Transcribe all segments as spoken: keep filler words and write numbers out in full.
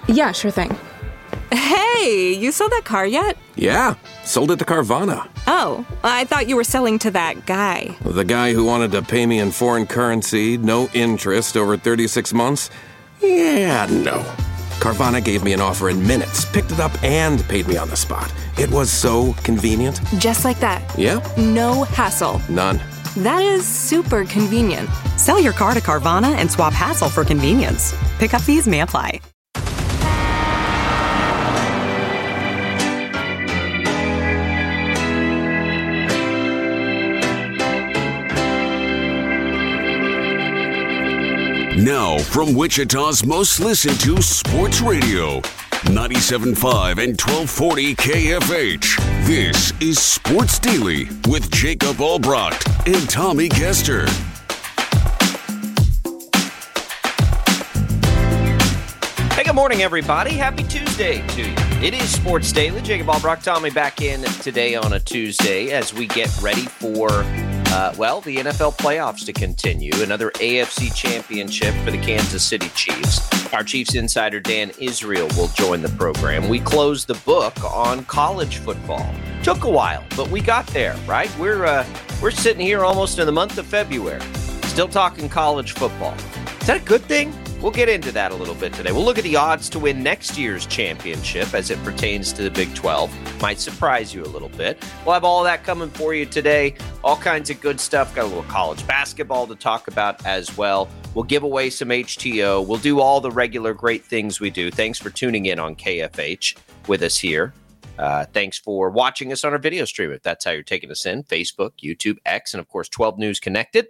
Yeah, sure thing. Hey, you sold that car yet? Yeah, sold it to Carvana. Oh, I thought you were selling to that guy. The guy who wanted to pay me in foreign currency, no interest, over thirty-six months? Yeah, no. Carvana gave me an offer in minutes, picked it up, and paid me on the spot. It was so convenient. Just like that. Yeah. No hassle. None. That is super convenient. Sell your car to Carvana and swap hassle for convenience. Pickup fees may apply. Now, from Wichita's most listened to sports radio, ninety-seven point five and twelve forty K F H. This is Sports Daily with Jacob Albrecht and Tommy Kester. Hey, good morning, everybody. Happy Tuesday to you. It is Sports Daily. Jacob Albrecht, Tommy back in today on a Tuesday as we get ready for, uh, well, the N F L playoffs to continue. Another A F C championship for the Kansas City Chiefs. Our Chiefs insider Dan Israel will join the program. We closed the book on college football. Took a while, but we got there, right? We're uh, we're sitting here almost in the month of February, still talking college football. Is that a good thing? We'll get into that a little bit today. We'll look at the odds to win next year's championship as it pertains to the Big twelve. Might surprise you a little bit. We'll have all of that coming for you today. All kinds of good stuff. Got a little college basketball to talk about as well. We'll give away some H T O. We'll do all the regular great things we do. Thanks for tuning in on K F H with us here. Uh, thanks for watching us on our video stream, if that's how you're taking us in. Facebook, YouTube, X, and of course, twelve News Connected.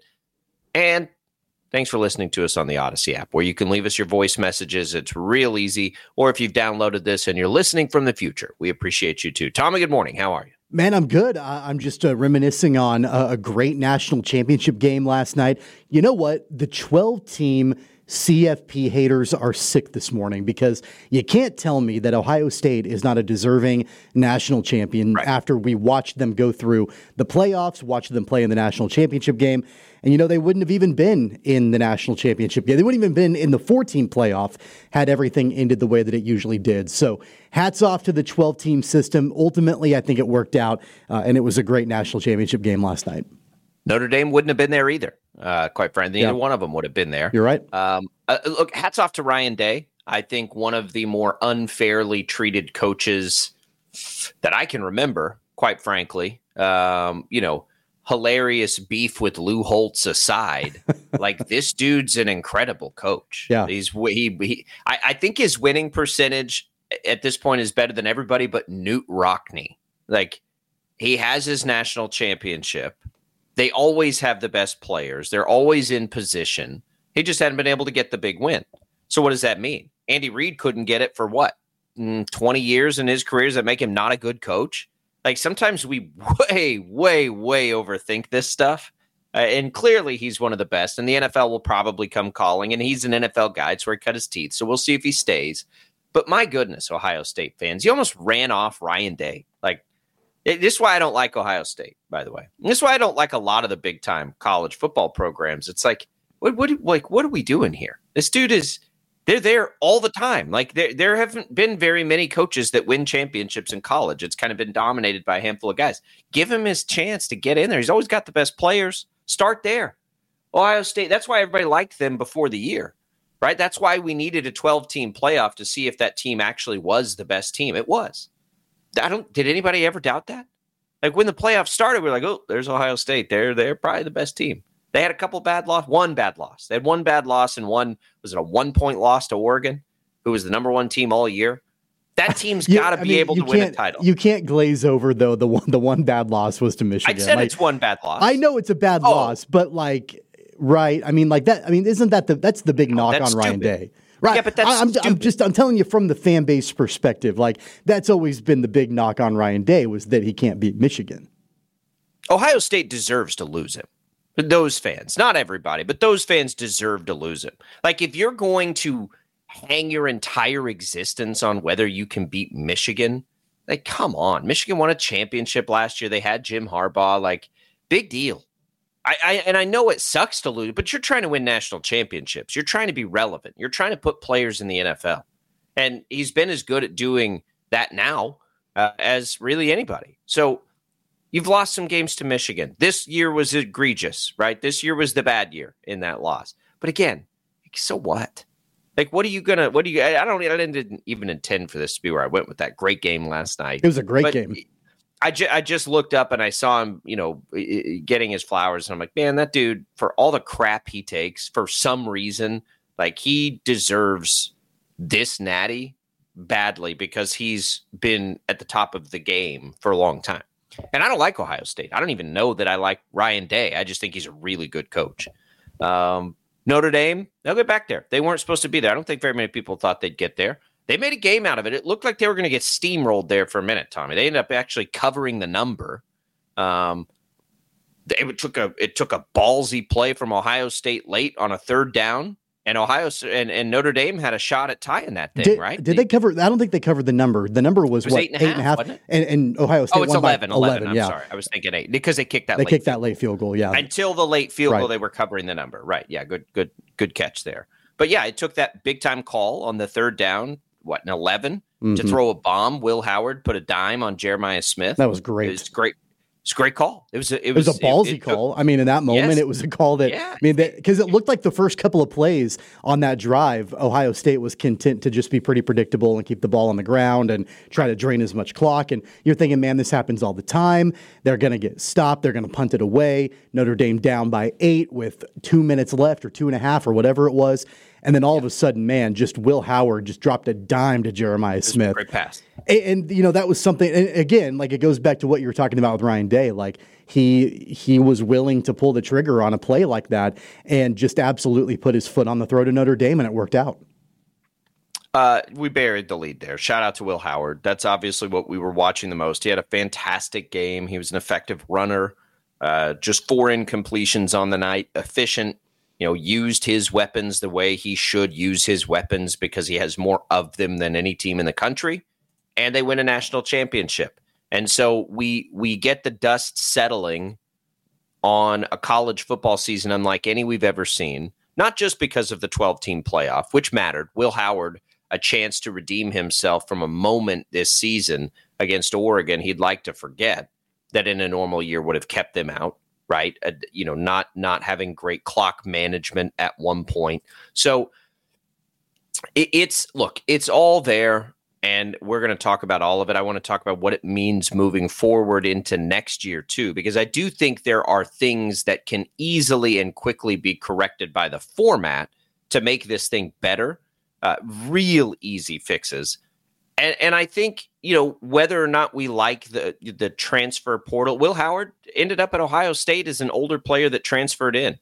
And thanks for listening to us on the Odyssey app, where you can leave us your voice messages. It's real easy. Or if you've downloaded this and you're listening from the future, we appreciate you too. Tommy, good morning. How are you? Man, I'm good. I'm just uh, reminiscing on a, a great national championship game last night. You know what? The twelve-team C F P haters are sick this morning because you can't tell me that Ohio State is not a deserving national champion right. after we watched them go through the playoffs, watched them play in the national championship game. And, you know, they wouldn't have even been in the national championship game. They wouldn't even been in the four-team playoff had everything ended the way that it usually did. So hats off to the twelve-team system. Ultimately, I think it worked out, uh, and it was a great national championship game last night. Notre Dame wouldn't have been there either, uh, quite frankly. Neither yeah. one of them would have been there. You're right. Um, uh, look, hats off to Ryan Day. I think one of the more unfairly treated coaches that I can remember, quite frankly. Um, you know, hilarious beef with Lou Holtz aside, like this dude's an incredible coach. Yeah, he's he. he I, I think his winning percentage at this point is better than everybody but Newt Rockne. Like he has his national championship. They always have the best players. They're always in position. He just hadn't been able to get the big win. So what does that mean? Andy Reid couldn't get it for what? twenty years in his career. Does that make him not a good coach? Like sometimes we way, way, way overthink this stuff. Uh, and clearly he's one of the best. And the N F L will probably come calling. And he's an N F L guy. It's where he cut his teeth. So we'll see if he stays. But my goodness, Ohio State fans, you almost ran off Ryan Day. Like, it, this is why I don't like Ohio State, by the way. And this is why I don't like a lot of the big time college football programs. It's like, what, what, like, what are we doing here? This dude is, they're there all the time. Like there, there haven't been very many coaches that win championships in college. It's kind of been dominated by a handful of guys. Give him his chance to get in there. He's always got the best players. Start there. Ohio State, that's why everybody liked them before the year, right? That's why we needed a twelve-team playoff to see if that team actually was the best team. It was. I don't. Did anybody ever doubt that? Like when the playoffs started, we were like, oh, there's Ohio State. They're they're probably the best team. They had a couple bad loss, one bad loss. They had one bad loss and one, was it a one-point loss to Oregon, who was the number one team all year? That team's got to be mean, able to win a title. You can't glaze over, though, the one the one bad loss was to Michigan. I said like, it's one bad loss. I know it's a bad oh. loss, but like, right, I mean, like that, I mean, isn't that the, that's the big knock that's on Ryan stupid. Day. Right. Yeah, but that's I, I'm, I'm just, I'm telling you from the fan base perspective, like that's always been the big knock on Ryan Day was that he can't beat Michigan. Ohio State deserves to lose him. Those fans, not everybody, but those fans deserve to lose him. Like if you're going to hang your entire existence on whether you can beat Michigan, like come on. Michigan won a championship last year. They had Jim Harbaugh, like big deal. I, I and I know it sucks to lose, but you're trying to win national championships. You're trying to be relevant. You're trying to put players in the N F L. And he's been as good at doing that now uh, as really anybody. So you've lost some games to Michigan. This year was egregious, right? This year was the bad year in that loss. But again, so what? Like, what are you going to, what do you, I don't, I didn't even intend for this to be where I went with that great game last night. It was a great but game. I, ju- I just looked up and I saw him, you know, getting his flowers. And I'm like, man, that dude, for all the crap he takes, for some reason, like he deserves this natty badly because he's been at the top of the game for a long time. And I don't like Ohio State. I don't even know that I like Ryan Day. I just think he's a really good coach. Um, Notre Dame, they'll get back there. They weren't supposed to be there. I don't think very many people thought they'd get there. They made a game out of it. It looked like they were going to get steamrolled there for a minute, Tommy. They ended up actually covering the number. Um, it took a it took a ballsy play from Ohio State late on a third down. And Ohio and, and Notre Dame had a shot at tying that thing, did, right? Did they cover? I don't think they covered the number. The number was, was what eight and a half, eight and a half, wasn't it? And, and Ohio State. Oh, it's won eleven, by eleven. eleven. I'm yeah. sorry, I was thinking eight because they kicked that. They late kicked field. that late field goal. Yeah, until the late field right. goal, they were covering the number. Right? Yeah, good, good, good catch there. But yeah, it took that big time call on the third down. What an eleven mm-hmm. to throw a bomb. Will Howard put a dime on Jeremiah Smith. That was great. It was great. It's a great call. It was a, it, it was, was a ballsy it, it call. took, I mean, in that moment, yes. it was a call that, yeah. I mean, because it looked like the first couple of plays on that drive, Ohio State was content to just be pretty predictable and keep the ball on the ground and try to drain as much clock. And you're thinking, man, this happens all the time. They're going to get stopped. They're going to punt it away. Notre Dame down by eight with two minutes left or two and a half or whatever it was. And then all yeah. of a sudden, man, just Will Howard just dropped a dime to Jeremiah Smith. Great pass. And, and, you know, that was something, and again, like it goes back to what you were talking about with Ryan Day. Like he he was willing to pull the trigger on a play like that and just absolutely put his foot on the throat of Notre Dame, and it worked out. Uh, we buried the lead there. Shout out to Will Howard. That's obviously what we were watching the most. He had a fantastic game. He was an effective runner. Uh, just four incompletions on the night. Efficient. You know, used his weapons the way he should use his weapons because he has more of them than any team in the country, and they win a national championship. And so we we get the dust settling on a college football season unlike any we've ever seen, not just because of the twelve-team playoff, which mattered. Will Howard, a chance to redeem himself from a moment this season against Oregon he'd like to forget that in a normal year would have kept them out. Right. Uh, you know, not not having great clock management at one point. So it, it's look, it's all there. And we're going to talk about all of it. I want to talk about what it means moving forward into next year, too, because I do think there are things that can easily and quickly be corrected by the format to make this thing better. Uh, real easy fixes. And, and I think, you know, whether or not we like the the transfer portal, Will Howard ended up at Ohio State as an older player that transferred in.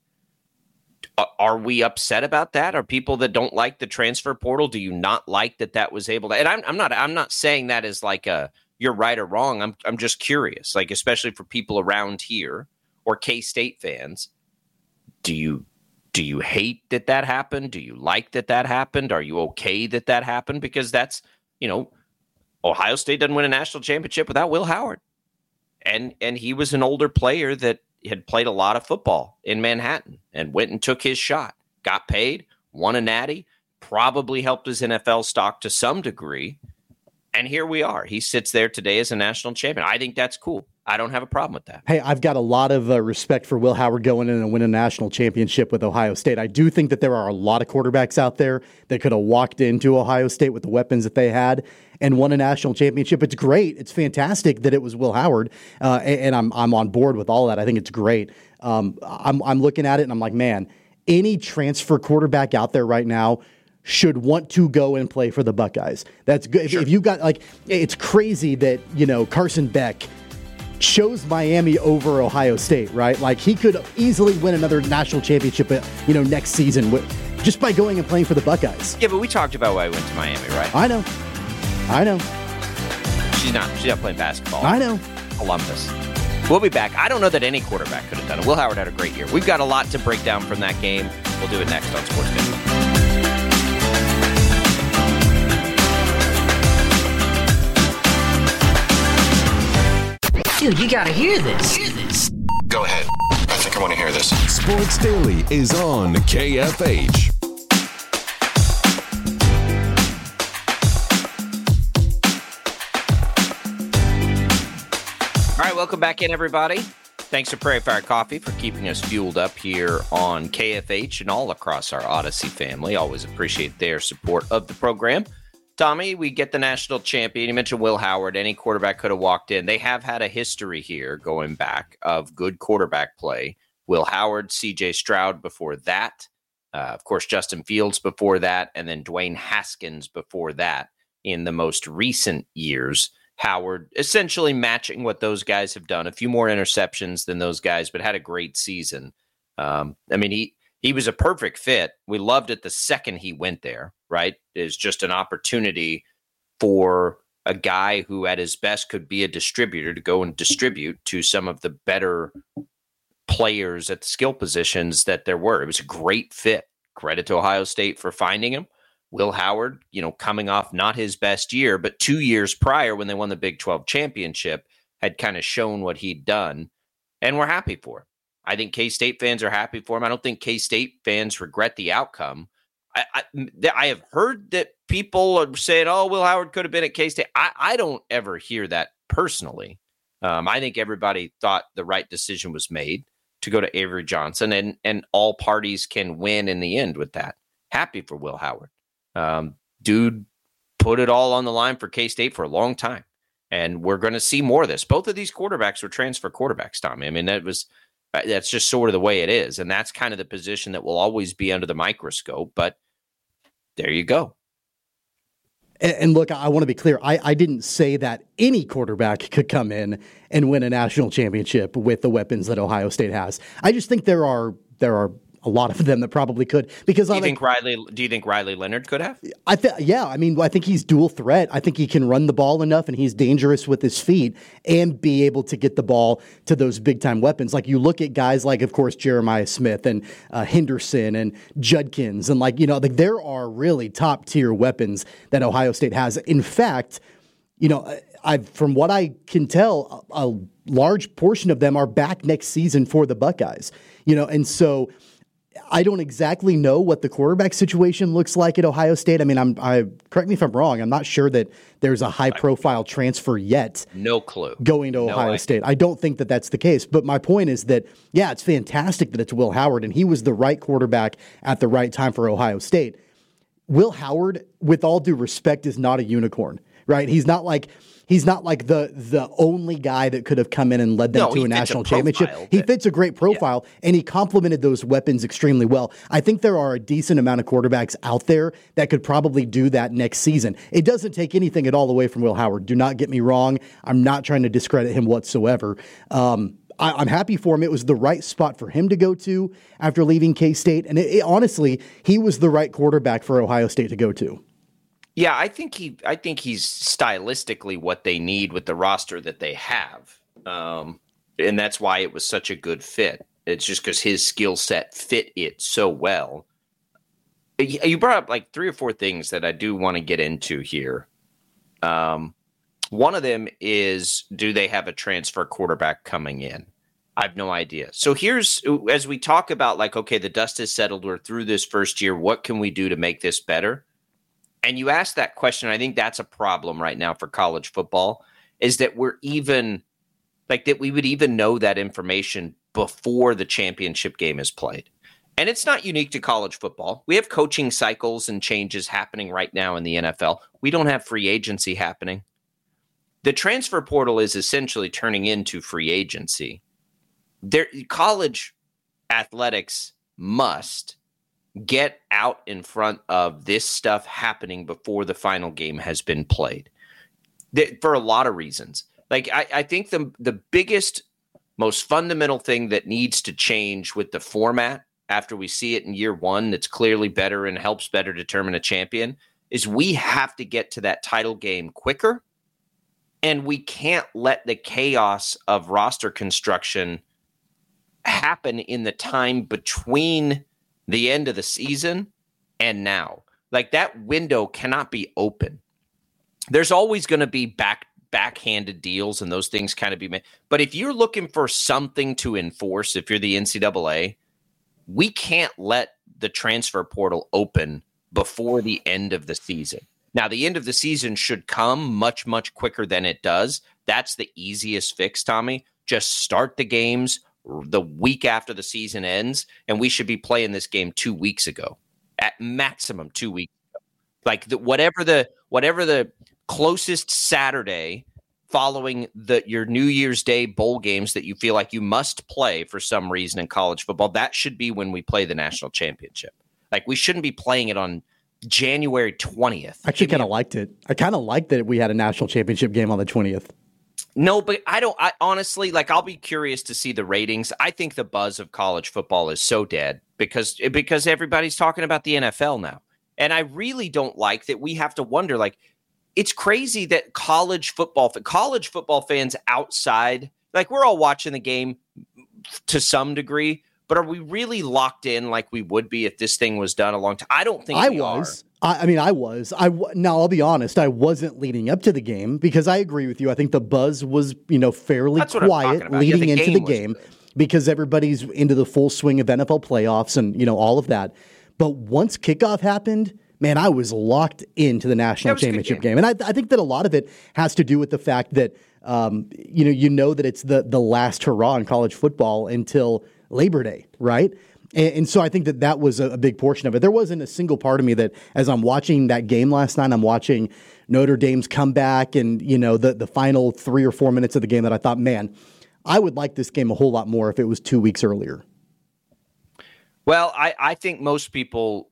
Are we upset about that? Are people that don't like the transfer portal? Do you not like that that was able to? And I'm, I'm not. I'm not saying that as like a you're right or wrong. I'm I'm just curious, like especially for people around here or K-State fans. Do you do you hate that that happened? Do you like that that happened? Are you okay that that happened? Because that's, you know, Ohio State doesn't win a national championship without Will Howard. And and he was an older player that had played a lot of football in Manhattan and went and took his shot, got paid, won a natty, probably helped his N F L stock to some degree. And here we are. He sits there today as a national champion. I think that's cool. I don't have a problem with that. Hey, I've got a lot of uh, respect for Will Howard going in and winning a national championship with Ohio State. I do think that there are a lot of quarterbacks out there that could have walked into Ohio State with the weapons that they had and won a national championship. It's great. It's fantastic that it was Will Howard, uh, and, and I'm I'm on board with all that. I think it's great. Um, I'm I'm looking at it and I'm like, man, any transfer quarterback out there right now should want to go and play for the Buckeyes. That's good. Sure. If, if you got like, it's crazy that, you know, Carson Beck chose Miami over Ohio State, right? Like he could easily win another national championship, you know, next season with, just by going and playing for the Buckeyes. Yeah, but we talked about why I went to Miami, right? I know. I know. She's not. She's not playing basketball. I know. Columbus. We'll be back. I don't know that any quarterback could have done it. Will Howard had a great year. We've got a lot to break down from that game. We'll do it next on Sports Daily. Dude, you gotta hear this. Hear this. Go ahead. I think I want to hear this. Sports Daily is on K F H. right, welcome back in, everybody. Thanks to Prairie Fire Coffee for keeping us fueled up here on K F H and all across our Odyssey family. Always appreciate their support of the program. Tommy, we get the national champion. You mentioned Will Howard. Any quarterback could have walked in. They have had a history here going back of good quarterback play. Will Howard, C J Stroud before that. Uh, of course, Justin Fields before that. And then Dwayne Haskins before that in the most recent years. Howard essentially matching what those guys have done. A few more interceptions than those guys, but had a great season. Um, I mean, he he was a perfect fit. We loved it the second he went there, right? It's just an opportunity for a guy who at his best could be a distributor to go and distribute to some of the better players at the skill positions that there were. It was a great fit. Credit to Ohio State for finding him. Will Howard, you know, coming off not his best year, but two years prior when they won the Big twelve championship, had kind of shown what he'd done, and we're happy for him. I think K-State fans are happy for him. I don't think K-State fans regret the outcome. I, I, I have heard that people are saying, oh, Will Howard could have been at K-State. I, I don't ever hear that personally. Um, I think everybody thought the right decision was made to go to Avery Johnson, and, and all parties can win in the end with that. Happy for Will Howard. Um, dude put it all on the line for K-State for a long time. And we're going to see more of this. Both of these quarterbacks were transfer quarterbacks, Tommy. I mean, that was, that's just sort of the way it is. And that's kind of the position that will always be under the microscope. But there you go. And, and look, I want to be clear. I, I didn't say that any quarterback could come in and win a national championship with the weapons that Ohio State has. I just think there are, there are, a lot of them that probably could. Because do you I think Riley? Do you think Riley Leonard could have? I th- yeah, I mean, I think he's dual threat. I think he can run the ball enough, and he's dangerous with his feet, and be able to get the ball to those big time weapons. Like you look at guys like, of course, Jeremiah Smith and uh, Henderson and Judkins, and like you know, like there are really top tier weapons that Ohio State has. In fact, you know, I from what I can tell, a, a large portion of them are back next season for the Buckeyes. You know, and so. I don't exactly know what the quarterback situation looks like at Ohio State. I mean, I'm I correct me if I'm wrong. I'm not sure that there's a high profile transfer yet. No clue. Going to Ohio no State. I don't think that that's the case. But my point is that, yeah, it's fantastic that it's Will Howard, and he was the right quarterback at the right time for Ohio State. Will Howard, with all due respect, is not a unicorn, right? He's not like he's not like the the only guy that could have come in and led them no, to a national a championship. profile, he fits a great profile, yeah. and he complemented those weapons extremely well. I think there are a decent amount of quarterbacks out there that could probably do that next season. It doesn't take anything at all away from Will Howard. Do not get me wrong. I'm not trying to discredit him whatsoever. Um, I, I'm happy for him. It was the right spot for him to go to after leaving K-State. And it, it, honestly, he was the right quarterback for Ohio State to go to. Yeah, I think he. I think he's stylistically what they need with the roster that they have, um, and that's why it was such a good fit. It's just because his skill set fit it so well. You brought up like three or four things that I do want to get into here. Um, one of them is, do they have a transfer quarterback coming in? I have no idea. So here's, as we talk about like, okay, the dust has settled. We're through this first year. What can we do to make this better? And you ask that question, I think that's a problem right now for college football, is that we're even, like that we would even know that information before the championship game is played. And it's not unique to college football. We have coaching cycles and changes happening right now in the N F L. We don't have free agency happening. The transfer portal is essentially turning into free agency. There, college athletics must get out in front of this stuff happening before the final game has been played, for a lot of reasons. Like I, I think the the biggest, most fundamental thing that needs to change with the format after we see it in year one, that's clearly better and helps better determine a champion, is we have to get to that title game quicker, and we can't let the chaos of roster construction happen in the time between the end of the season and now. Like that window cannot be open. There's always going to be back backhanded deals and those things kind of be made. But if you're looking for something to enforce, if you're the N C double A, we can't let the transfer portal open before the end of the season. Now, the end of the season should come much, much quicker than it does. That's the easiest fix, Tommy. Just start the games the week after the season ends, and we should be playing this game two weeks ago, at maximum two weeks ago. Like the, whatever the whatever the closest Saturday following the your New Year's Day bowl games that you feel like you must play for some reason in college football, that should be when we play the national championship. Like we shouldn't be playing it on January twentieth. I actually kind of liked it. I kind of liked that we had a national championship game on the twentieth. No, but I don't, I honestly, like, I'll be curious to see the ratings. I think the buzz of college football is so dead because, because everybody's talking about the N F L now. And I really don't like that we have to wonder, like, it's crazy that college football, college football fans outside, like, we're all watching the game to some degree, but are we really locked in like we would be if this thing was done a long time? I don't think I we was. Are. I, I mean, I was. I w- now I'll be honest. I wasn't leading up to the game because I agree with you. I think the buzz was, you know, fairly That's what I'm quiet talking about. leading Yeah, the into the game game because everybody's into the full swing of N F L playoffs and you know all of that. But once kickoff happened, man, I was locked into the national championship game. game, and I, I think that a lot of it has to do with the fact that um, you know you know that it's the the last hurrah in college football until Labor Day, right? And, and so I think that that was a, a big portion of it. There wasn't a single part of me that, as I'm watching that game last night, I'm watching Notre Dame's comeback and, you know, the, the final three or four minutes of the game that I thought, man, I would like this game a whole lot more if it was two weeks earlier. Well, I, I think most people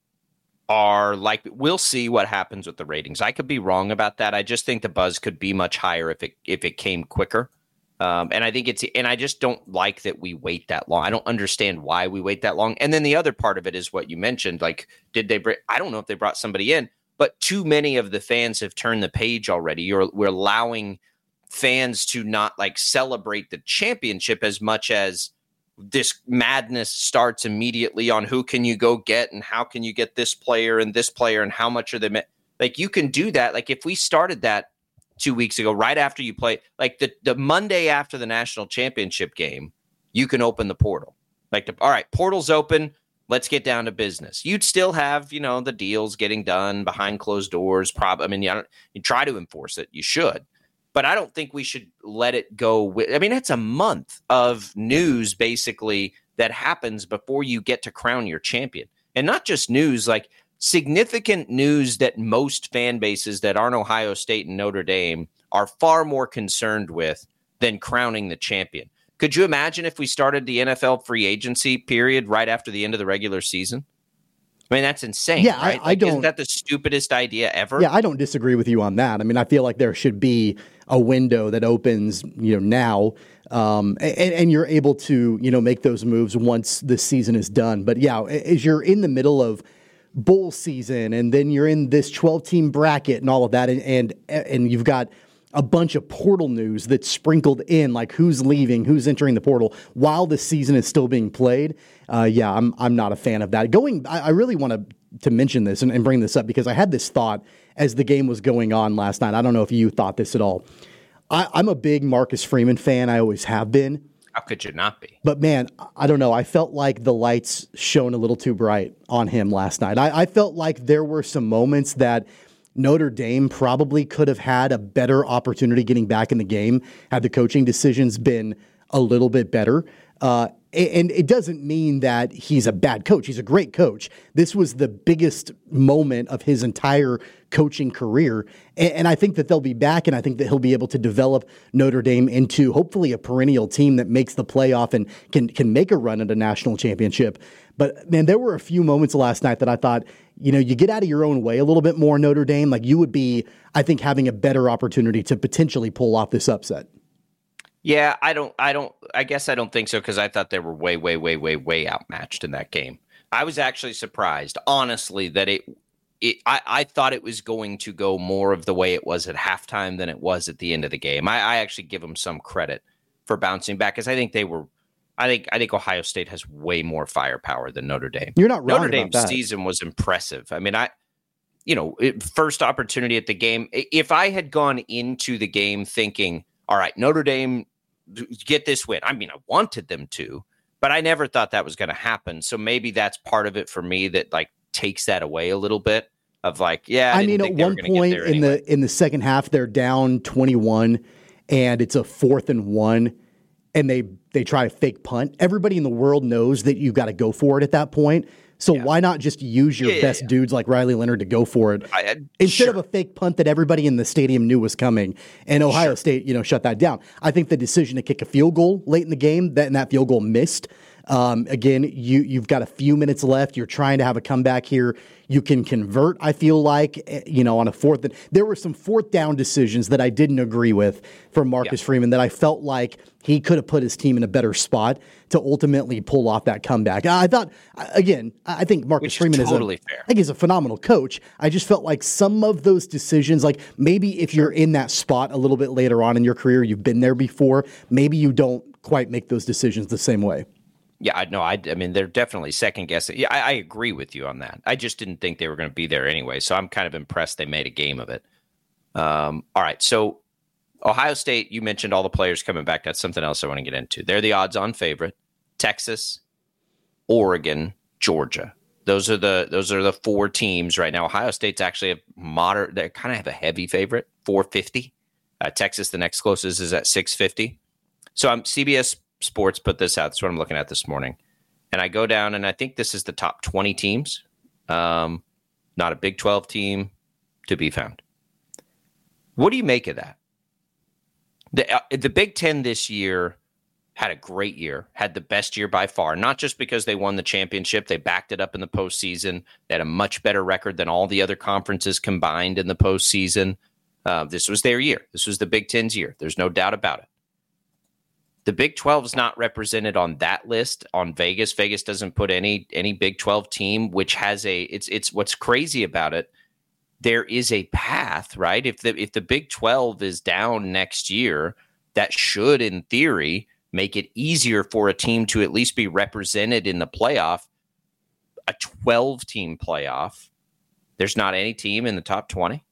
are like, we'll see what happens with the ratings. I could be wrong about that. I just think the buzz could be much higher if it if it came quicker. Um, and I think it's, and I just don't like that we wait that long. I don't understand why we wait that long. And then the other part of it is what you mentioned. Like, did they bring, I don't know if they brought somebody in, but too many of the fans have turned the page already. You're, we're allowing fans to not like celebrate the championship as much as this madness starts immediately on who can you go get and how can you get this player and this player and how much are they, ma- like you can do that. Like if we started that two weeks ago, right after you play, like the, the Monday after the national championship game, you can open the portal. Like, the, all right, portal's open. Let's get down to business. You'd still have, you know, the deals getting done behind closed doors. Probably, I mean, you, don't, you try to enforce it. You should. But I don't think we should let it go. With, I mean, it's a month of news, basically, that happens before you get to crown your champion. And not just news, like, significant news that most fan bases that aren't Ohio State and Notre Dame are far more concerned with than crowning the champion. Could you imagine if we started the N F L free agency period right after the end of the regular season? I mean, that's insane. Yeah, right? I, I like, don't. Isn't that the stupidest idea ever? Yeah, I don't disagree with you on that. I mean, I feel like there should be a window that opens, you know, now, um, and, and you're able to, you know, make those moves once the season is done. But yeah, as you're in the middle of bowl season and then you're in this twelve team bracket and all of that, and and, and you've got a bunch of portal news that's sprinkled in, like who's leaving, who's entering the portal while the season is still being played. Uh, yeah, I'm I'm not a fan of that. Going, I, I really want to to mention this and, and bring this up because I had this thought as the game was going on last night. I don't know if you thought this at all. I, I'm a big Marcus Freeman fan. I always have been. How could you not be? But man, I don't know. I felt like the lights shone a little too bright on him last night. I, I felt like there were some moments that Notre Dame probably could have had a better opportunity getting back in the game had the coaching decisions been a little bit better. Uh, and it doesn't mean that he's a bad coach. He's a great coach. This was the biggest moment of his entire coaching career. And I think that they'll be back, and I think that he'll be able to develop Notre Dame into hopefully a perennial team that makes the playoff and can can make a run at a national championship. But, man, there were a few moments last night that I thought, you know, you get out of your own way a little bit more, Notre Dame. Like, you would be, I think, having a better opportunity to potentially pull off this upset. Yeah, I don't, I don't, I guess I don't think so because I thought they were way, way, way, way, way outmatched in that game. I was actually surprised, honestly, that it, it I, I thought it was going to go more of the way it was at halftime than it was at the end of the game. I, I actually give them some credit for bouncing back because I think they were, I think, I think Ohio State has way more firepower than Notre Dame. You're not wrong Notre Dame's about that. Season was impressive. I mean, I, you know, it, first opportunity at the game. If I had gone into the game thinking, all right, Notre Dame, get this win. I mean, I wanted them to, but I never thought that was going to happen. So maybe that's part of it for me that like takes that away a little bit. of like, yeah, I, I mean, didn't at think they were one gonna get point there in anyway. the in the second half, they're down twenty-one, and it's a fourth and one, and they they try to fake punt. Everybody in the world knows that you got to go for it at that point. So Yeah. why not just use your Yeah, yeah, best yeah. dudes like Riley Leonard to go for it I- I- instead sure. of a fake punt that everybody in the stadium knew was coming, and Ohio Sure. State, you know, shut that down. I think the decision to kick a field goal late in the game, that and that field goal missed. Um, again, you you've got a few minutes left. You're trying to have a comeback here. You can convert. I feel like eh, you know on a fourth. There were some fourth down decisions that I didn't agree with from Marcus Yeah. Freeman that I felt like he could have put his team in a better spot to ultimately pull off that comeback. I thought again, I think Marcus Which is Freeman totally is a, fair. I think he's a phenomenal coach. I just felt like some of those decisions, like maybe if you're in that spot a little bit later on in your career, you've been there before, maybe you don't quite make those decisions the same way. Yeah, I know. I, I mean, they're definitely second guessing. Yeah, I, I agree with you on that. I just didn't think they were going to be there anyway. So I'm kind of impressed they made a game of it. Um, all right. So Ohio State, you mentioned all the players coming back. That's something else I want to get into. They're the odds-on favorite. Texas, Oregon, Georgia. Those are the those are the four teams right now. Ohio State's actually a moderate. They kind of have a heavy favorite, four fifty. Uh, Texas, the next closest, is at six fifty. So I'm C B S Sports put this out. That's what I'm looking at this morning. And I go down, and I think this is the top twenty teams. Um, not a Big twelve team to be found. What do you make of that? The, uh, the Big Ten this year had a great year, had the best year by far, not just because they won the championship. They backed it up in the postseason. They had a much better record than all the other conferences combined in the postseason. Uh, this was their year. This was the Big Ten's year. There's no doubt about it. The Big twelve is not represented on that list on Vegas. Vegas doesn't put any any Big twelve team, which has a it's it's what's crazy about it. There is a path, right? If the if the Big twelve is down next year, that should, in theory, make it easier for a team to at least be represented in the playoff. A twelve-team playoff. There's not any team in the top twenty.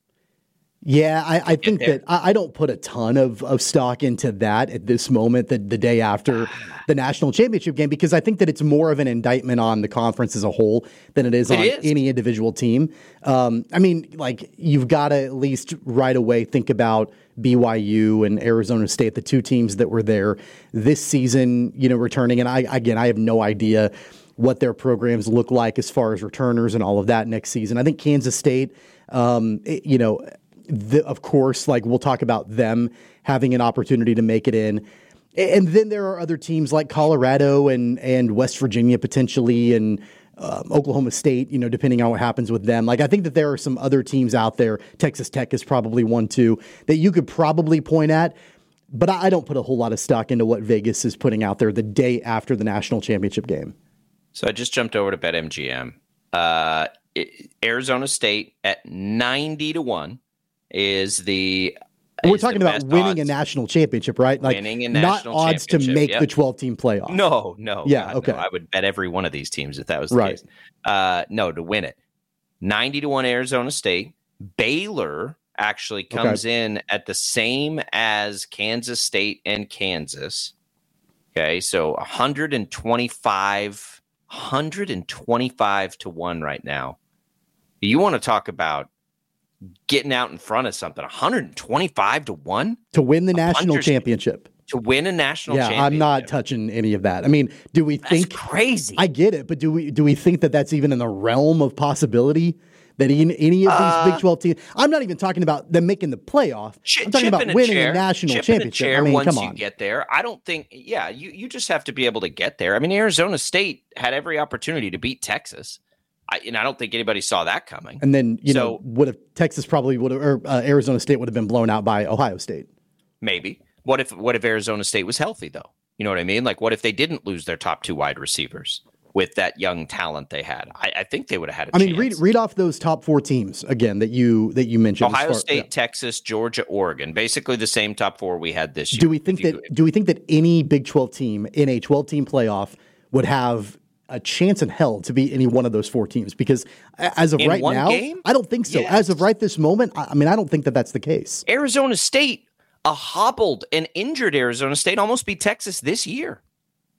Yeah, I, I think there. that I, I don't put a ton of, of stock into that at this moment, the, the day after the national championship game, because I think that it's more of an indictment on the conference as a whole than it is It on is. any individual team. Um, I mean, like, you've got to at least right away think about B Y U and Arizona State, the two teams that were there this season, you know, returning. And I, again, I have no idea what their programs look like as far as returners and all of that next season. I think Kansas State, um, it, you know, The, of course, like we'll talk about them having an opportunity to make it in. And then there are other teams like Colorado and, and West Virginia potentially and um, Oklahoma State, you know, depending on what happens with them. Like I think that there are some other teams out there. Texas Tech is probably one too that you could probably point at. But I, I don't put a whole lot of stock into what Vegas is putting out there the day after the national championship game. So I just jumped over to BetMGM. Uh, it, Arizona State at ninety to one. Is the We're is talking the about best winning odds. a national championship, right? Like Winning a not national odds to championship, make yep. the twelve-team playoff. No, no. Yeah, God, okay. no. I would bet every one of these teams if that was the Right. case. Uh, no, to win it. ninety to one Arizona State. Baylor actually comes Okay. in at the same as Kansas State and Kansas. Okay, so one twenty-five, one twenty-five to one right now. You want to talk about getting out in front of something. one twenty-five to one To win the national puncher's- championship. to win a national Yeah, championship. I'm not touching any of that. I mean, do we That's think crazy. I get it, but do we do we think that that's even in the realm of possibility that any, any of these Uh, Big twelve teams? I'm not even talking about them making the playoff. Ch- I'm talking chip about in a winning chair, a national chip in a championship. chair I mean, once come you on. get there. I don't think. Yeah, you you just have to be able to get there. I mean, Arizona State had every opportunity to beat Texas. I, and I don't think anybody saw that coming. And then you So- know, would have Texas probably would have, or uh, Arizona State would have been blown out by Ohio State. Maybe. What if what if Arizona State was healthy though? You know what I mean? Like, what if they didn't lose their top two wide receivers with that young talent they had? I, I think they would have had a I chance. mean, read read off those top four teams again that you that you mentioned. as Ohio far- State, yeah. Texas, Georgia, Oregon. Basically the same top four we had this year. Do we think If you- that do we think that any Big twelve team in a twelve-team playoff would have a chance in hell to beat any one of those four teams? Because a- as of In right one now, game? I don't think so. Yes. As of right this moment, I I mean, I don't think that that's the case. Arizona State, a hobbled and injured Arizona State, almost beat Texas this year.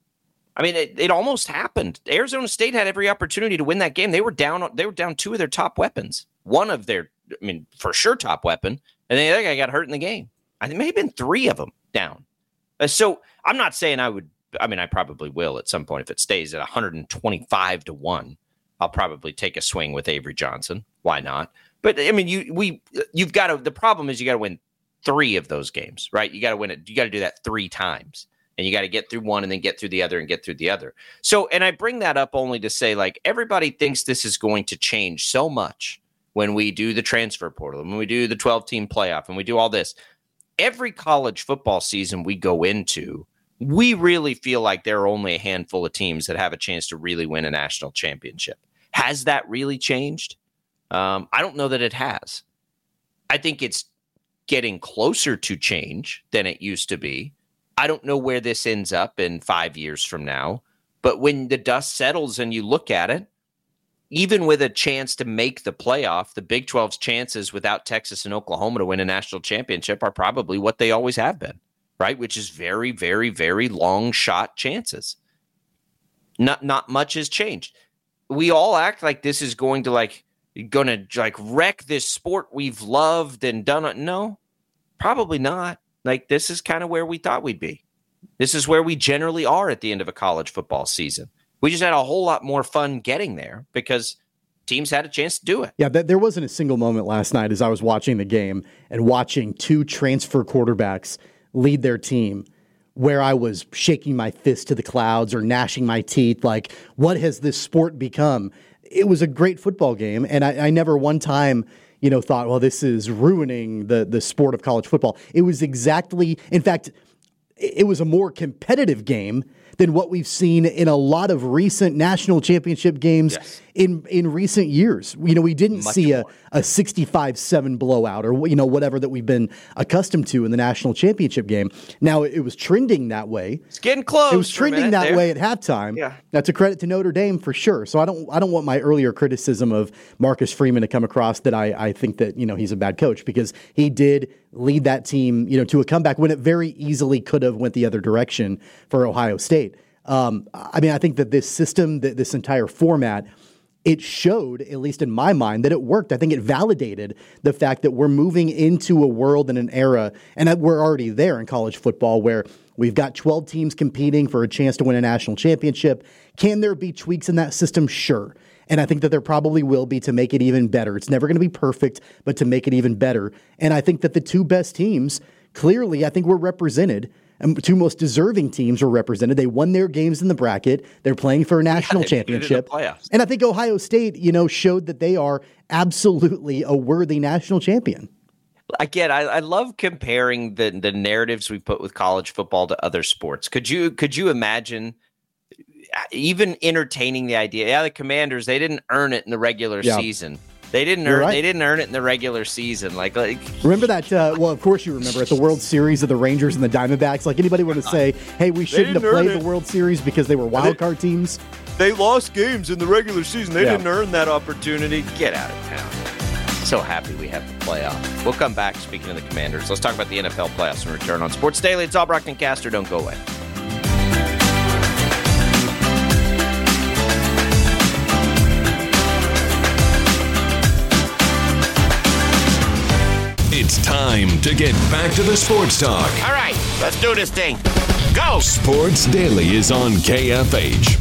I mean, it, it almost happened. Arizona State had every opportunity to win that game. They were down. They were down two of their top weapons. One of their, I mean, for sure, top weapon, and the other guy got hurt in the game. I think maybe been three of them down. Uh, so I'm not saying I would. I mean, I probably will at some point if it stays at one hundred twenty-five to one. I'll probably take a swing with Avery Johnson. Why not? But I mean, you we you've got to. The problem is you got to win three of those games, right? You got to win it. You got to do that three times. And you got to get through one and then get through the other and get through the other. So, and I bring that up only to say, like, everybody thinks this is going to change so much when we do the transfer portal, and when we do the twelve-team playoff, and we do all this. Every college football season we go into, we really feel like there are only a handful of teams that have a chance to really win a national championship. Has that really changed? Um, I don't know that it has. I think it's getting closer to change than it used to be. I don't know where this ends up in five years from now, but when the dust settles and you look at it, even with a chance to make the playoff, the Big twelve's chances without Texas and Oklahoma to win a national championship are probably what they always have been, right? Which is very, very, very long shot chances. Not not much has changed. We all act like this is going to like going to like wreck this sport we've loved and done it. No, probably not. Like, this is kind of where we thought we'd be. This is where we generally are at the end of a college football season. We just had a whole lot more fun getting there because teams had a chance to do it. Yeah, there wasn't a single moment last night as I was watching the game and watching two transfer quarterbacks lead their team where I was shaking my fist to the clouds or gnashing my teeth like, what has this sport become? It was a great football game, and I, I never one time – you know, thought, well, this is ruining the the sport of college football. It was exactly, in fact, it was a more competitive game than what we've seen in a lot of recent national championship games yes. in, in recent years. You know, we didn't Much see a, a sixty-five seven blowout or, you know, whatever that we've been accustomed to in the national championship game. Now, it was trending that way. It's getting close. It was trending that there. way at halftime. Yeah. That's a credit to Notre Dame for sure. So I don't I don't want my earlier criticism of Marcus Freeman to come across that I, I think that, you know, he's a bad coach, because he did lead that team, you know, to a comeback when it very easily could have went the other direction for Ohio State. Um, I mean, I think that this system, that this entire format, it showed, at least in my mind, that it worked. I think it validated the fact that we're moving into a world and an era, and that we're already there in college football, where we've got twelve teams competing for a chance to win a national championship. Can there be tweaks in that system? Sure. And I think that there probably will be to make it even better. It's never going to be perfect, but to make it even better. And I think that the two best teams, clearly, I think were represented. And two most deserving teams were represented. They won their games in the bracket. They're playing for a national yeah, championship. And I think Ohio State, you know, showed that they are absolutely a worthy national champion. Again, I, I love comparing the the narratives we put with college football to other sports. Could you could you imagine even entertaining the idea? Yeah, the Commanders, they didn't earn it in the regular yeah. season. They didn't You're earn. Right. They didn't earn it in the regular season. Like, like remember that? Uh, well, of course you remember at the World Series of the Rangers and the Diamondbacks. Like, anybody want to say, "Hey, we shouldn't have played the World Series because they were wild card teams"? They lost games in the regular season. They yeah. didn't earn that opportunity. Get out of town. So happy we have the playoff. We'll come back. Speaking of the Commanders, let's talk about the N F L playoffs and return on Sports Daily. It's all Brockton and Caster. Don't go away. It's time to get back to the sports talk. All right, let's do this thing. Go! Sports Daily is on K F H.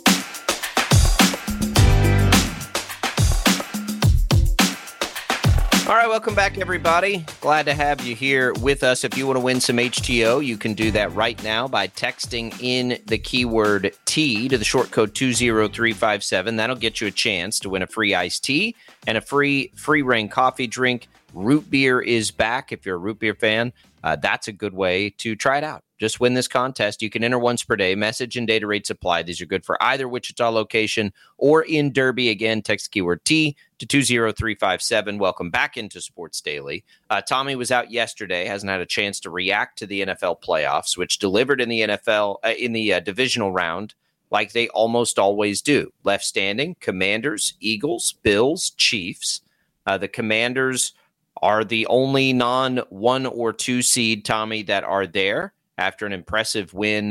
All right, welcome back, everybody. Glad to have you here with us. If you want to win some H T O, you can do that right now by texting in the keyword T to the short code two zero three five seven. That'll get you a chance to win a free iced tea and a free free reign coffee drink. Root beer is back. If you're a root beer fan, uh, that's a good way to try it out. Just win this contest. You can enter once per day. Message and data rates apply. These are good for either Wichita location or in Derby. Again, text keyword T to two zero three five seven. Welcome back into Sports Daily. Uh, Tommy was out yesterday, hasn't had a chance to react to the N F L playoffs, which delivered in the N F L uh, in the uh, divisional round like they almost always do. Left standing, Commanders, Eagles, Bills, Chiefs. Uh, the Commanders are the only non one or two seed, Tommy, that are there after an impressive win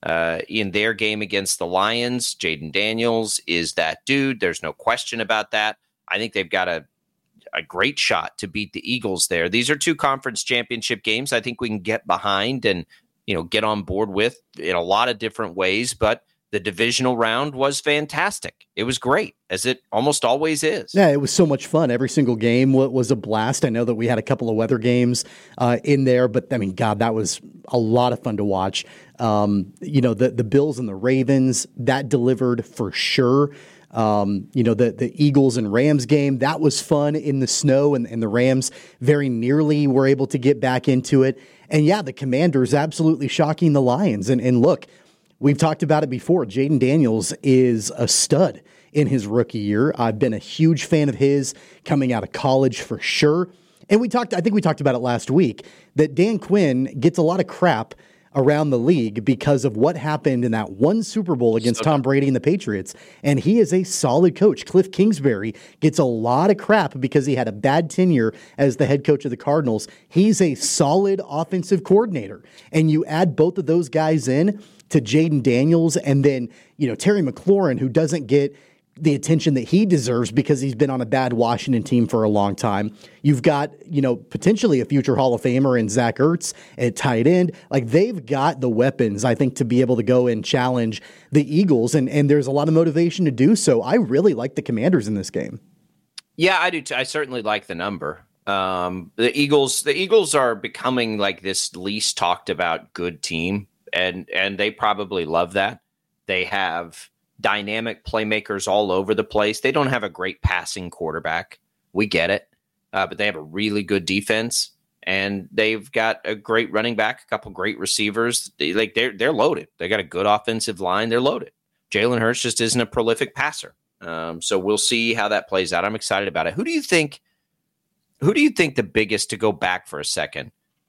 Uh, in their game against the Lions, Jaden Daniels is that dude. There's no question about that. I think they've got a, a great shot to beat the Eagles there. These are two conference championship games I think we can get behind and, you know, get on board with in a lot of different ways, but the divisional round was fantastic. It was great, as it almost always is. Yeah, it was so much fun. Every single game was a blast. I know that we had a couple of weather games uh, in there, but I mean, God, that was a lot of fun to watch. Um, you know, the the Bills and the Ravens, that delivered for sure. Um, you know, the, the Eagles and Rams game, that was fun in the snow, and, and the Rams very nearly were able to get back into it. And yeah, the Commanders absolutely shocking the Lions. And, and look, we've talked about it before. Jaden Daniels is a stud in his rookie year. I've been a huge fan of his coming out of college for sure. And we talked, I think we talked about it last week, that Dan Quinn gets a lot of crap around the league because of what happened in that one Super Bowl against so Tom Brady and the Patriots. And he is a solid coach. Cliff Kingsbury gets a lot of crap because he had a bad tenure as the head coach of the Cardinals. He's a solid offensive coordinator. And you add both of those guys in to Jaden Daniels, and then, you know, Terry McLaurin, who doesn't get the attention that he deserves because he's been on a bad Washington team for a long time. You've got, you know, potentially a future Hall of Famer in Zach Ertz at tight end. Like, they've got the weapons, I think, to be able to go and challenge the Eagles, and, and there's a lot of motivation to do so. I really like the Commanders in this game. Yeah, I do too. I certainly like the number. Um, the Eagles, the Eagles are becoming like this least talked about good team, and and they probably love that. They have dynamic playmakers all over the place. They don't have a great passing quarterback. We get it. Uh, but they have a really good defense, and they've got a great running back, a couple great receivers. They, like they're they're loaded. They got a good offensive line. They're loaded. Jalen Hurts just isn't a prolific passer. Um, so we'll see how that plays out. I'm excited about it. Who do you think who do you think the biggest, to go back for a second,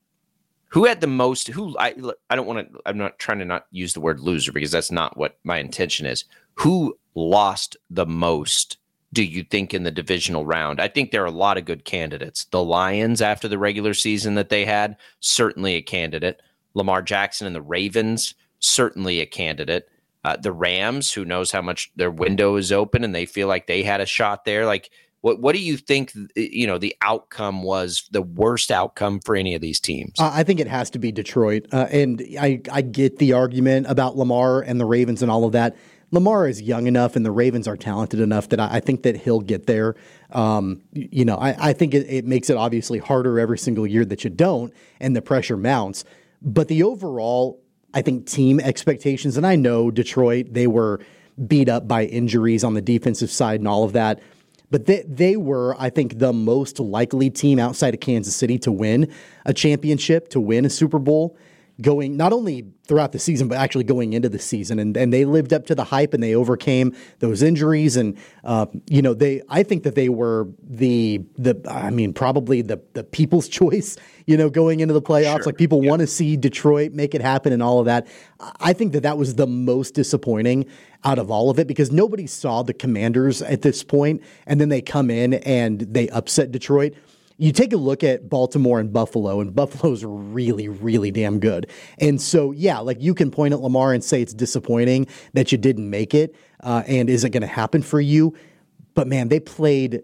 who had the most, who I I don't want to, I'm not trying to not use the word loser because that's not what my intention is. Who lost the most, do you think, in the divisional round? I think there are a lot of good candidates. The Lions, after the regular season that they had, certainly a candidate. Lamar Jackson and the Ravens, certainly a candidate. Uh, the Rams, who knows how much their window is open and they feel like they had a shot there. Like, what what do you think, you know, the outcome was, the worst outcome for any of these teams? Uh, I think it has to be Detroit. Uh, and I, I get the argument about Lamar and the Ravens and all of that. Lamar is young enough and the Ravens are talented enough that I, I think that he'll get there. Um, you know, I, I think it, it makes it obviously harder every single year that you don't, and the pressure mounts. But the overall, I think, team expectations, and I know Detroit, they were beat up by injuries on the defensive side and all of that. But they, they were, I think, the most likely team outside of Kansas City to win a championship, to win a Super Bowl, going not only throughout the season, but actually going into the season. And, and they lived up to the hype and they overcame those injuries. And, uh, you know, they, I think that they were the, the, I mean, probably the, the people's choice, you know, going into the playoffs. Sure. Like, people yeah. want to see Detroit make it happen and all of that. I think that that was the most disappointing out of all of it, because nobody saw the Commanders at this point, and then they come in and they upset Detroit. You take a look at Baltimore and Buffalo, and Buffalo's really, really damn good. And so, yeah, like, you can point at Lamar and say it's disappointing that you didn't make it, uh, and is it going to happen for you? But, man, they played,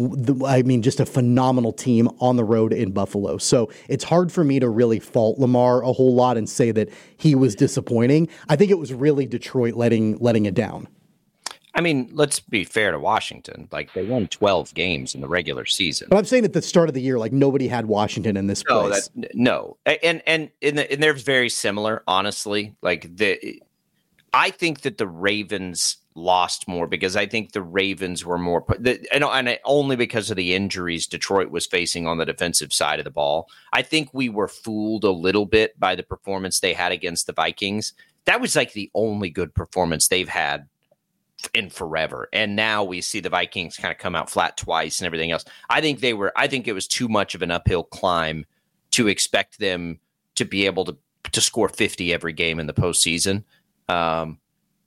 I mean, just a phenomenal team on the road in Buffalo. So it's hard for me to really fault Lamar a whole lot and say that he was disappointing. I think it was really Detroit letting letting it down. I mean, let's be fair to Washington. Like, they won twelve games in the regular season. But I'm saying at the start of the year, like, nobody had Washington in this no, place. That, no. And and and, the, and they're very similar, honestly. Like, the, I think that the Ravens lost more because I think the Ravens were more, the, and, and only because of the injuries Detroit was facing on the defensive side of the ball. I think we were fooled a little bit by the performance they had against the Vikings. That was like the only good performance they've had in forever. And now we see the Vikings kind of come out flat twice and everything else. I think they were, I think it was too much of an uphill climb to expect them to be able to, to score fifty every game in the postseason. Um,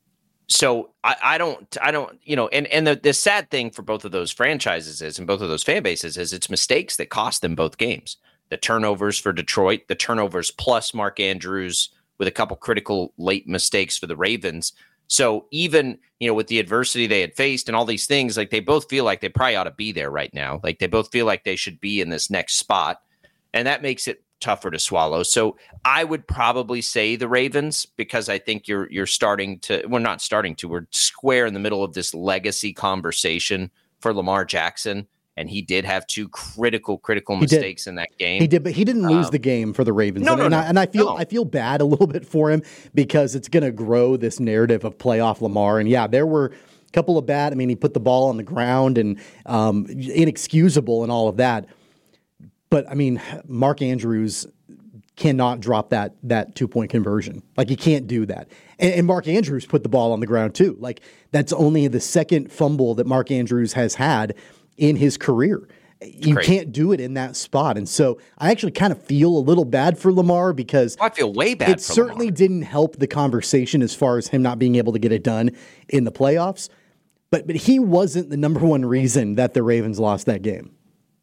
so I, I don't, I don't, you know, and, and the, the sad thing for both of those franchises is, and both of those fan bases is, it's mistakes that cost them both games. The turnovers for Detroit, the turnovers plus Mark Andrews with a couple critical late mistakes for the Ravens. So even, you know, with the adversity they had faced and all these things, like they both feel like they probably ought to be there right now. Like they both feel like they should be in this next spot. And that makes it tougher to swallow. So I would probably say the Ravens, because I think you're you're starting to, we're not starting to, we're square in the middle of this legacy conversation for Lamar Jackson. And he did have two critical, critical mistakes in that game. He did, but he didn't lose um, the game for the Ravens. No, and, no, and, no, I, and I feel no. I feel bad a little bit for him because it's going to grow this narrative of playoff Lamar. And yeah, there were a couple of bad. I mean, he put the ball on the ground and um, inexcusable and all of that. But I mean, Mark Andrews cannot drop that that two point conversion. Like he can't do that. And, and Mark Andrews put the ball on the ground too. Like that's only the second fumble that Mark Andrews has had in his career. You Great. can't do it in that spot. And so I actually kind of feel a little bad for Lamar because I feel way bad it for certainly Lamar. didn't help the conversation as far as him not being able to get it done in the playoffs. But but he wasn't the number one reason that the Ravens lost that game.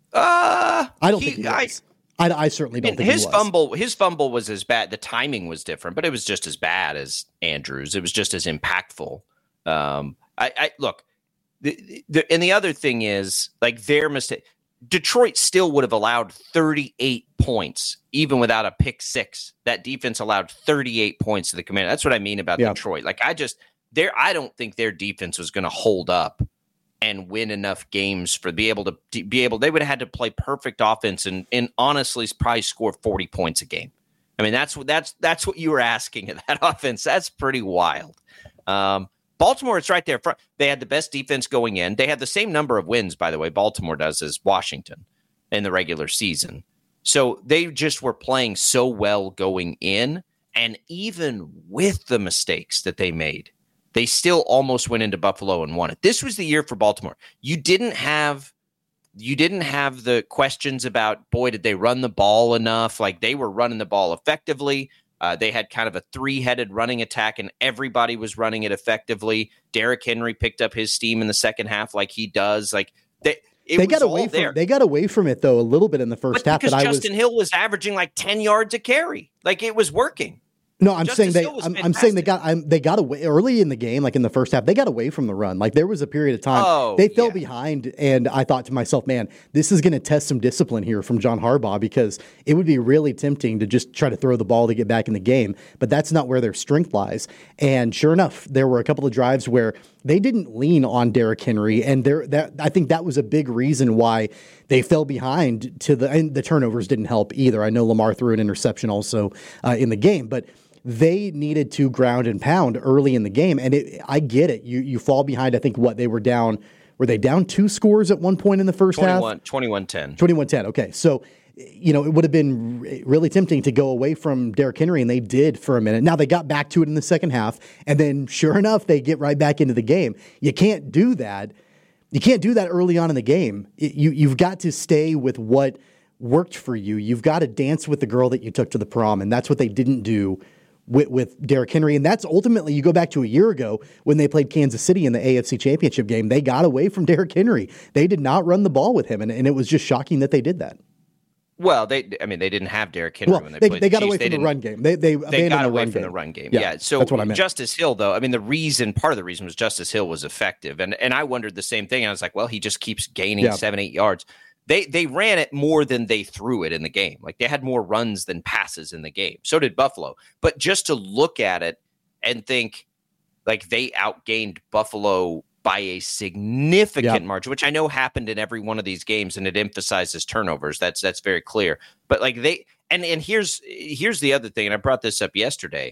Uh, I don't he, think he I, was. I, I certainly don't And think his he was. fumble, his fumble was as bad. The timing was different, but it was just as bad as Andrews. It was just as impactful. Um, I, I look, the, the, and the other thing is like their mistake. Detroit still would have allowed thirty-eight points, even without a pick six. That defense allowed thirty-eight points to the Commanders. That's what I mean about Yeah. Detroit. Like I just, there, I don't think their defense was going to hold up and win enough games for be able to, to be able. They would have had to play perfect offense and, and honestly, probably score forty points a game. I mean, that's what that's that's what you were asking of that offense. That's pretty wild. Um, Baltimore, it's right there. They had the best defense going in. They had the same number of wins, by the way, Baltimore does, as Washington in the regular season. So they just were playing so well going in. And even with the mistakes that they made, they still almost went into Buffalo and won it. This was the year for Baltimore. You didn't have you didn't have the questions about, boy, did they run the ball enough? Like they were running the ball effectively. Uh, they had kind of a three-headed running attack, and everybody was running it effectively. Derrick Henry picked up his steam in the second half, like he does. Like they, it they was got away all from there. They got away from it though a little bit in the first but half. Because that Justin I was, Hill was averaging like ten yards a carry, like it was working. No, I'm Justice saying they. Hill was I'm, I'm saying they fantastic. got. I'm, they got away early in the game, like in the first half. They got away from the run. Like there was a period of time Oh, they fell yeah. behind, and I thought to myself, "Man, this is going to test some discipline here from John Harbaugh because it would be really tempting to just try to throw the ball to get back in the game." But that's not where their strength lies. And sure enough, there were a couple of drives where they didn't lean on Derrick Henry, and there that I think that was a big reason why they fell behind. To the and the turnovers didn't help either. I know Lamar threw an interception also uh, in the game, but they needed to ground and pound early in the game. And it, I get it. You you fall behind. I think what they were down, were they down two scores at one point in the first twenty-one, half? twenty-one ten. twenty-one ten. Okay. So, you know, it would have been r- really tempting to go away from Derrick Henry, and they did for a minute. Now they got back to it in the second half. And then sure enough, they get right back into the game. You can't do that. You can't do that early on in the game. It, you, you've got to stay with what worked for you. You've got to dance with the girl that you took to the prom. And that's what they didn't do with, with Derrick Henry. And that's ultimately, you go back to a year ago when they played Kansas City in the A F C Championship game, they got away from Derrick Henry. They did not run the ball with him. And, and it was just shocking that they did that. Well, they, I mean, they didn't have Derrick Henry Well, when they, they, played they the got Chiefs. away They from the didn't- run game. They, they, They abandoned got the away run from game. the run game. Yeah, Yeah. So that's what I meant. Justice Hill, though, I mean, the reason, part of the reason was Justice Hill was effective. And and I wondered the same thing. I was like, well, he just keeps gaining Yeah. seven, eight yards. They they ran it more than they threw it in the game. Like they had more runs than passes in the game. So did Buffalo. But just to look at it and think like they outgained Buffalo by a significant Yeah. margin, which I know happened in every one of these games, and it emphasizes turnovers. That's that's very clear. But like they and and here's here's the other thing, and I brought this up yesterday.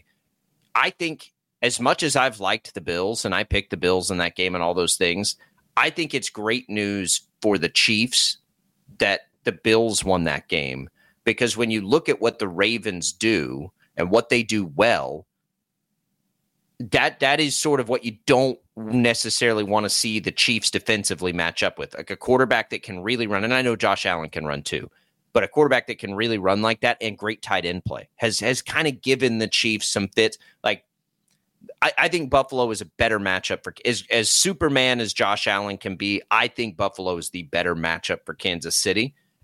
I think as much as I've liked the Bills, and I picked the Bills in that game and all those things, I think it's great news for the Chiefs that the Bills won that game, because when you look at what the Ravens do and what they do well, that that is sort of what you don't necessarily want to see the Chiefs defensively match up with. Like a quarterback that can really run, and I know Josh Allen can run too, but a quarterback that can really run like that and great tight end play has has kind of given the Chiefs some fits. Like I, I think Buffalo is a better matchup for as as Superman as Josh Allen can be. I think Buffalo is the better matchup for Kansas City.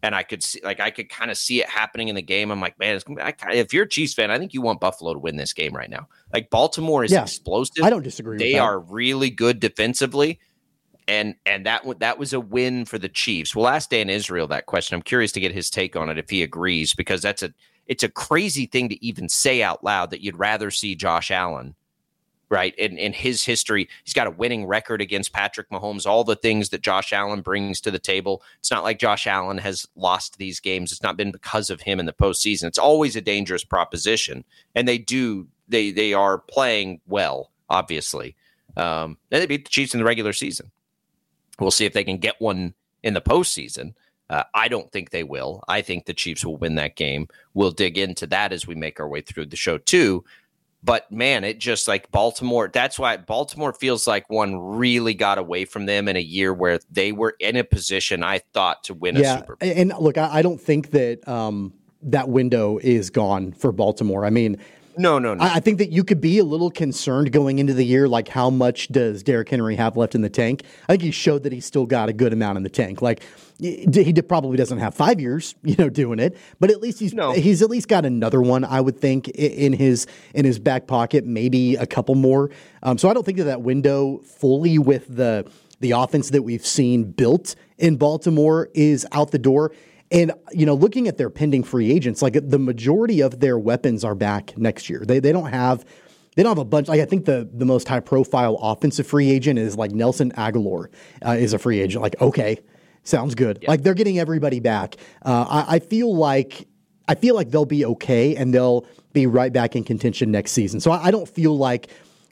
And I could see, like, I could kind of see it happening in the game. I'm like, man, it's, I, if you're a Chiefs fan, I think you want Buffalo to win this game right now. Like, Baltimore is yeah, explosive. I don't disagree. They with that. are really good defensively, and and that that was a win for the Chiefs. We'll ask Dan Israel that question. I'm curious to get his take on it if he agrees, because that's a it's a crazy thing to even say out loud that you'd rather see Josh Allen. Right. In, in his history, he's got a winning record against Patrick Mahomes, all the things that Josh Allen brings to the table. It's not like Josh Allen has lost these games. It's not been because of him in the postseason. It's always a dangerous proposition. And they do, they they are playing well, obviously. Um, and they beat the Chiefs in the regular season. We'll see if they can get one in the postseason. Uh, I don't think they will. I think the Chiefs will win that game. We'll dig into that as we make our way through the show, too. But, man, it just like Baltimore, that's why Baltimore feels like one really got away from them in a year where they were in a position, I thought, to win yeah, a Super Bowl. And look, I, I don't think that um, that window is gone for Baltimore. I mean, no, no, no. I, I think that you could be a little concerned going into the year, like how much does Derrick Henry have left in the tank? I think he showed that he's still got a good amount in the tank. Like, he probably doesn't have five years, you know, doing it, but at least he's no. he's at least got another one, I would think, in his in his back pocket, maybe a couple more. Um, so I don't think that that window fully with the the offense that we've seen built in Baltimore is out the door. And, you know, looking at their pending free agents, like the majority of their weapons are back next year. They they don't have they don't have a bunch. Like I think the the most high profile offensive free agent is like Nelson Aguilar uh, is a free agent. Like, okay. Sounds good. Yeah. Like they're getting everybody back. Uh, I, I feel like I feel like they'll be okay and they'll be right back in contention next season. So I, I don't feel like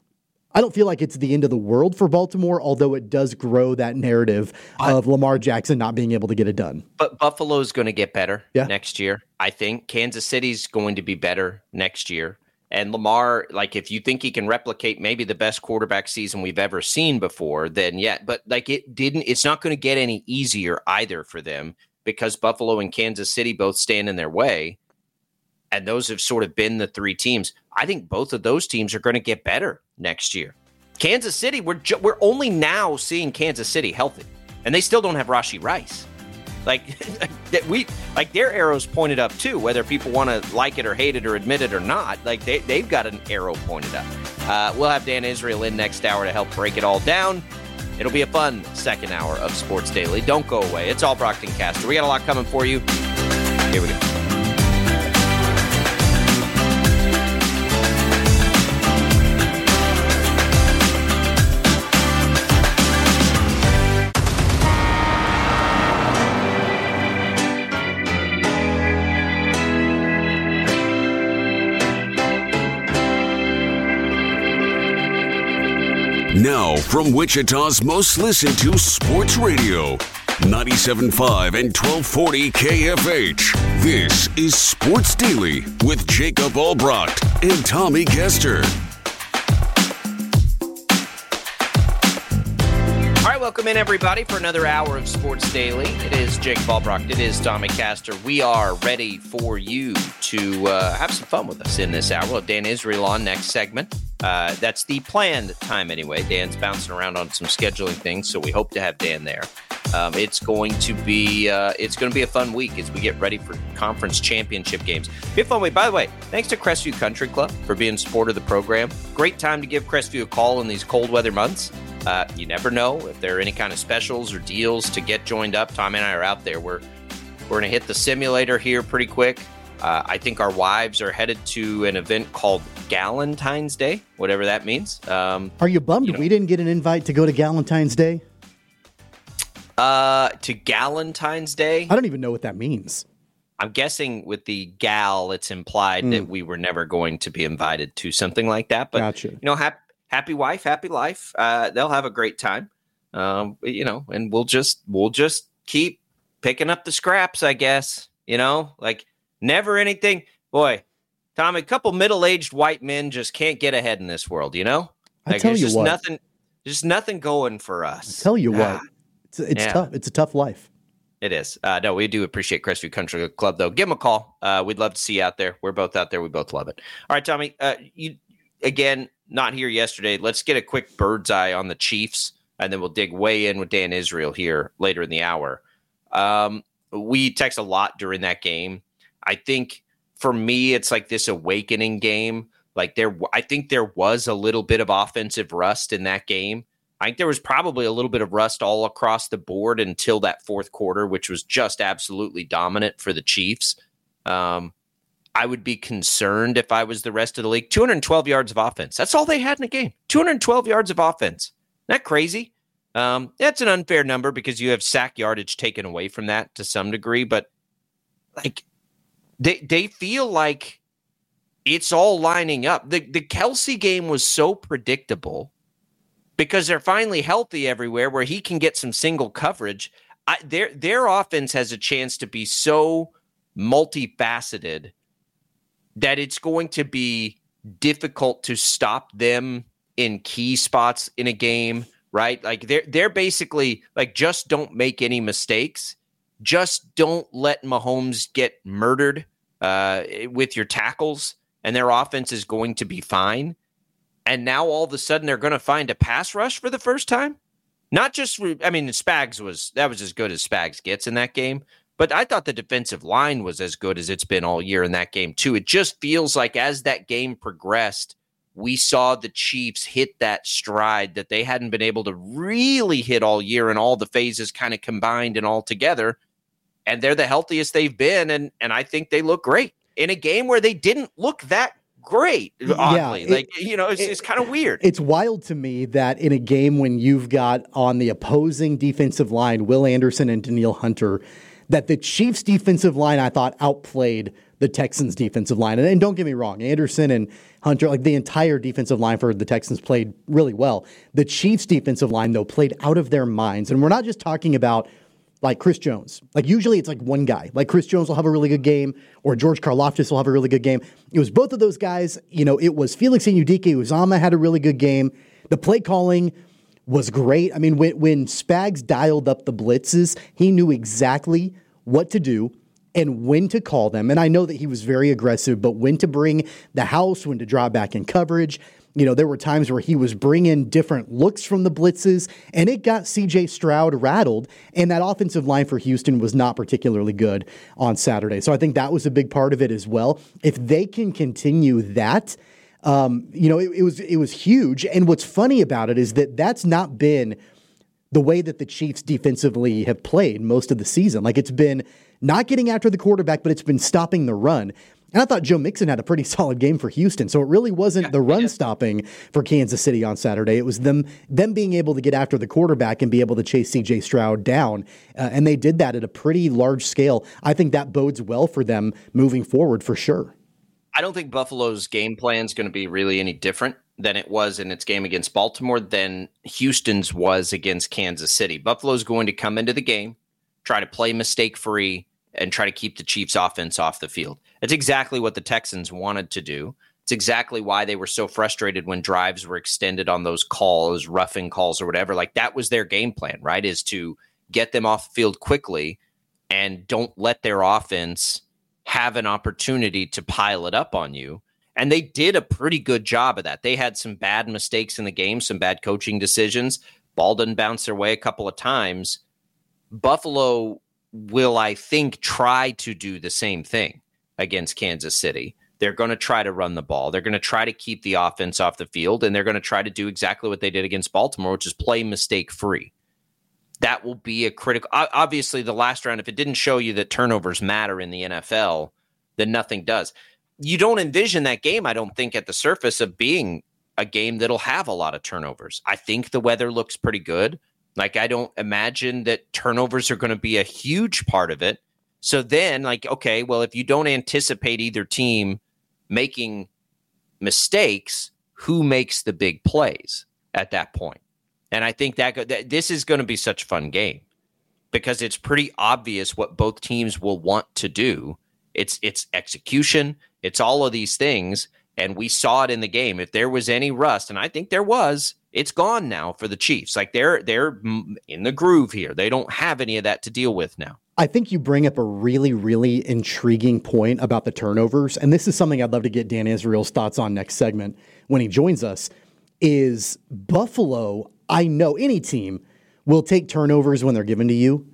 I don't feel like it's the end of the world for Baltimore, although it does grow that narrative I, of Lamar Jackson not being able to get it done. But Buffalo's going to get better yeah. next year. I think Kansas City's going to be better next year. And Lamar, like, if you think he can replicate maybe the best quarterback season we've ever seen before, then yeah. But, like, it didn't – it's not going to get any easier either for them because Buffalo and Kansas City both stand in their way, and those have sort of been the three teams. I think both of those teams are going to get better next year. Kansas City, we're ju- we're only now seeing Kansas City healthy, and they still don't have Rashee Rice. Like that, we like their arrows pointed up too. Whether people want to like it or hate it or admit it or not, like they they've got an arrow pointed up. Uh, we'll have Dan Israel in next hour to help break it all down. It'll be a fun second hour of Sports Daily. Don't go away. It's all Brockton Caster. We got a lot coming for you. Here we go. Now, from Wichita's most listened to sports radio, ninety-seven point five and twelve forty K F H. This is Sports Daily with Jacob Albrecht and Tommy Kester. All right, welcome in, everybody, for another hour of Sports Daily. It is Jacob Albrecht. It is Tommy Kester. We are ready for you to uh, have some fun with us in this hour. We'll have Dan Israel on next segment. Uh, that's the planned time anyway. Dan's bouncing around on some scheduling things, so we hope to have Dan there. Um, it's going to be uh, it's going to be a fun week as we get ready for conference championship games. Be a fun week. By the way, thanks to Crestview Country Club for being a supporter of the program. Great time to give Crestview a call in these cold weather months. Uh, you never know if there are any kind of specials or deals to get joined up. Tom and I are out there. We're we're going to hit the simulator here pretty quick. Uh, I think our wives are headed to an event called Galentine's Day, whatever that means. Um, are you bummed you know, we didn't get an invite to go to Galentine's Day? Uh, to Galentine's Day? I don't even know what that means. I'm guessing with the gal, it's implied mm. that we were never going to be invited to something like that. But, gotcha. you know, happy, happy wife, happy life. Uh, they'll have a great time. Um, you know, and we'll just we'll just keep picking up the scraps, I guess. You know, like never anything. Boy, Tom, a couple middle-aged white men just can't get ahead in this world, you know? Like, I tell there's you just what. nothing, just nothing going for us. I tell you what. Ah, It's, it's yeah. tough. It's a tough life. It is. Uh, no, we do appreciate Crestview Country Club, though. Give them a call. Uh, we'd love to see you out there. We're both out there. We both love it. All right, Tommy, uh, you again, not here yesterday. Let's get a quick bird's eye on the Chiefs, and then we'll dig way in with Dan Israel here later in the hour. Um, we text a lot during that game. I think for me, it's like this awakening game. Like there, I think there was a little bit of offensive rust in that game. I think there was probably a little bit of rust all across the board until that fourth quarter, which was just absolutely dominant for the Chiefs. Um, I would be concerned if I was the rest of the league. two hundred twelve yards of offense. That's all they had in a game. two hundred twelve yards of offense. Isn't that crazy? Um, that's an unfair number because you have sack yardage taken away from that to some degree, but like they they feel like it's all lining up. The the Kelsey game was so predictable because they're finally healthy everywhere where he can get some single coverage. I, their their offense has a chance to be so multifaceted that it's going to be difficult to stop them in key spots in a game, right? Like they're they're basically like, just don't make any mistakes. Just don't let Mahomes get murdered uh, with your tackles, and their offense is going to be fine. And now all of a sudden they're going to find a pass rush for the first time. Not just, I mean, Spags was, that was as good as Spags gets in that game. But I thought the defensive line was as good as it's been all year in that game, too. It just feels like as that game progressed, we saw the Chiefs hit that stride that they hadn't been able to really hit all year, and all the phases kind of combined and all together. And they're the healthiest they've been, and, and I think they look great in a game where they didn't look that great, oddly. Yeah, it, like, you know, it's, it, it's kind of weird. It's wild to me that in a game when you've got on the opposing defensive line Will Anderson and Danielle Hunter, that the Chiefs' defensive line, I thought, outplayed the Texans' defensive line. And, and don't get me wrong, Anderson and Hunter, like the entire defensive line for the Texans played really well. The Chiefs' defensive line, though, played out of their minds. And we're not just talking about like Chris Jones. Like usually it's like one guy. Like Chris Jones will have a really good game, or George Karlaftis will have a really good game. It was both of those guys. You know, it was Felix Anudike-Uzomah had a really good game. The play calling was great. I mean, when, when Spags dialed up the blitzes, he knew exactly what to do and when to call them. And I know that he was very aggressive, but when to bring the house, when to draw back in coverage. You know, there were times where he was bringing different looks from the blitzes, and it got C J Stroud rattled, and that offensive line for Houston was not particularly good on Saturday. So I think that was a big part of it as well. If they can continue that, um, you know, it, it was it was huge. And what's funny about it is that that's not been the way that the Chiefs defensively have played most of the season. Like, it's been not getting after the quarterback, but it's been stopping the run. And I thought Joe Mixon had a pretty solid game for Houston. So it really wasn't yeah, the run stopping for Kansas City on Saturday. It was them them being able to get after the quarterback and be able to chase C J Stroud down. Uh, and they did that at a pretty large scale. I think that bodes well for them moving forward for sure. I don't think Buffalo's game plan is going to be really any different than it was in its game against Baltimore than Houston's was against Kansas City. Buffalo's going to come into the game, try to play mistake-free, and try to keep the Chiefs' offense off the field. That's exactly what the Texans wanted to do. It's exactly why they were so frustrated when drives were extended on those calls, roughing calls or whatever. Like, that was their game plan, right? Is to get them off the field quickly and don't let their offense have an opportunity to pile it up on you. And they did a pretty good job of that. They had some bad mistakes in the game, some bad coaching decisions. Ball didn't bounce their way a couple of times. Buffalo will, I think, try to do the same thing against Kansas City. They're going to try to run the ball. They're going to try to keep the offense off the field, and they're going to try to do exactly what they did against Baltimore, which is play mistake-free. That will be a critical... Obviously, the last round, if it didn't show you that turnovers matter in the N F L, then nothing does. You don't envision that game, I don't think, at the surface of being a game that'll have a lot of turnovers. I think the weather looks pretty good. Like, I don't imagine that turnovers are going to be a huge part of it. So then, like, okay, well, if you don't anticipate either team making mistakes, who makes the big plays at that point? And I think that, that this is going to be such a fun game because it's pretty obvious what both teams will want to do. It's it's execution. It's all of these things. And we saw it in the game. If there was any rust, and I think there was, it's gone now for the Chiefs. Like, they're they're in the groove here. They don't have any of that to deal with now. I think you bring up a really, really intriguing point about the turnovers. And this is something I'd love to get Dan Israel's thoughts on next segment when he joins us, is Buffalo, I know any team will take turnovers when they're given to you.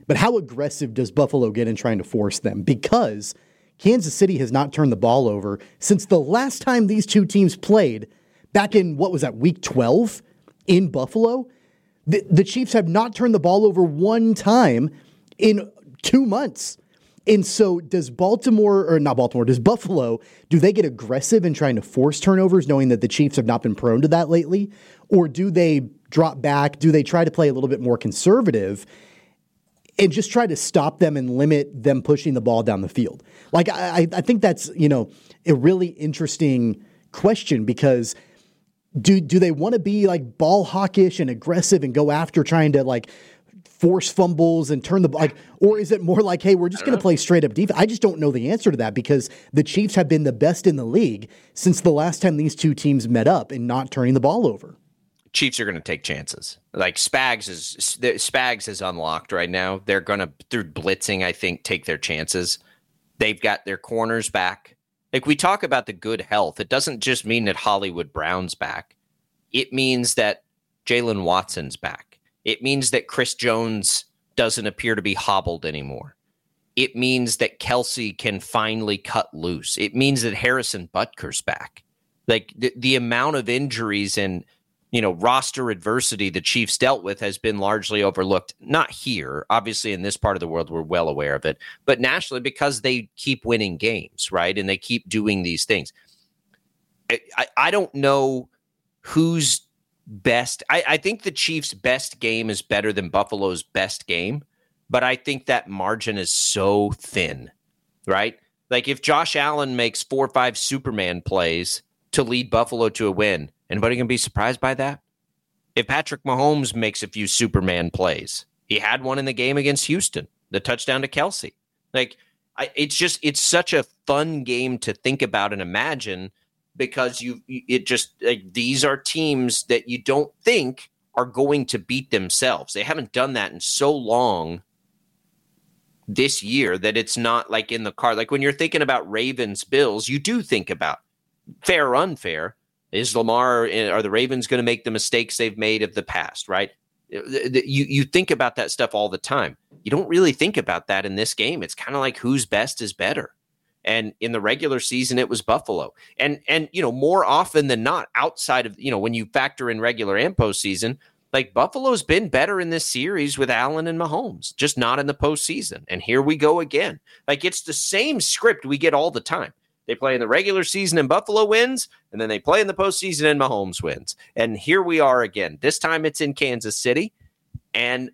But how aggressive does Buffalo get in trying to force them? Because Kansas City has not turned the ball over since the last time these two teams played back in, what was that, week twelve in Buffalo? The, the Chiefs have not turned the ball over one time in two months. And so does Baltimore, or not Baltimore, does Buffalo, do they get aggressive in trying to force turnovers knowing that the Chiefs have not been prone to that lately? Or do they drop back? Do they try to play a little bit more conservative and just try to stop them and limit them pushing the ball down the field? Like, I, I think that's, you know, a really interesting question, because do do they want to be like ball hawkish and aggressive and go after trying to like force fumbles and turn the ball, like, or is it more like, hey, we're just going to play straight up defense? I just don't know the answer to that, because the Chiefs have been the best in the league since the last time these two teams met up and not turning the ball over. Chiefs are going to take chances. Like Spags is Spags is unlocked right now. They're going to, through blitzing, I think, take their chances. They've got their corners back. Like, we talk about the good health. It doesn't just mean that Hollywood Brown's back. It means that Jalen Watson's back. It means that Chris Jones doesn't appear to be hobbled anymore. It means that Kelsey can finally cut loose. It means that Harrison Butker's back. Like, the, the amount of injuries and, you know, roster adversity the Chiefs dealt with has been largely overlooked. Not here. Obviously, in this part of the world, we're well aware of it. But nationally, because they keep winning games, right? And they keep doing these things. I, I, I don't know who's best. I, I think the Chiefs' best game is better than Buffalo's best game. But I think that margin is so thin, right? Like, if Josh Allen makes four or five Superman plays to lead Buffalo to a win, anybody can be surprised by that? If Patrick Mahomes makes a few Superman plays, he had one in the game against Houston, the touchdown to Kelsey. Like, I, it's just, it's such a fun game to think about and imagine, because you, it just, like, these are teams that you don't think are going to beat themselves. They haven't done that in so long this year that it's not like in the card. Like, when you're thinking about Ravens Bills, you do think about, fair or unfair, is Lamar, are the Ravens going to make the mistakes they've made of the past, right? You you think about that stuff all the time. You don't really think about that in this game. It's kind of like who's best is better. And in the regular season, it was Buffalo. And, and you know, more often than not, outside of, you know, when you factor in regular and postseason, like, Buffalo's been better in this series with Allen and Mahomes, just not in the postseason. And here we go again. Like, it's the same script we get all the time. They play in the regular season and Buffalo wins, and then they play in the postseason and Mahomes wins. And here we are again. This time it's in Kansas City, and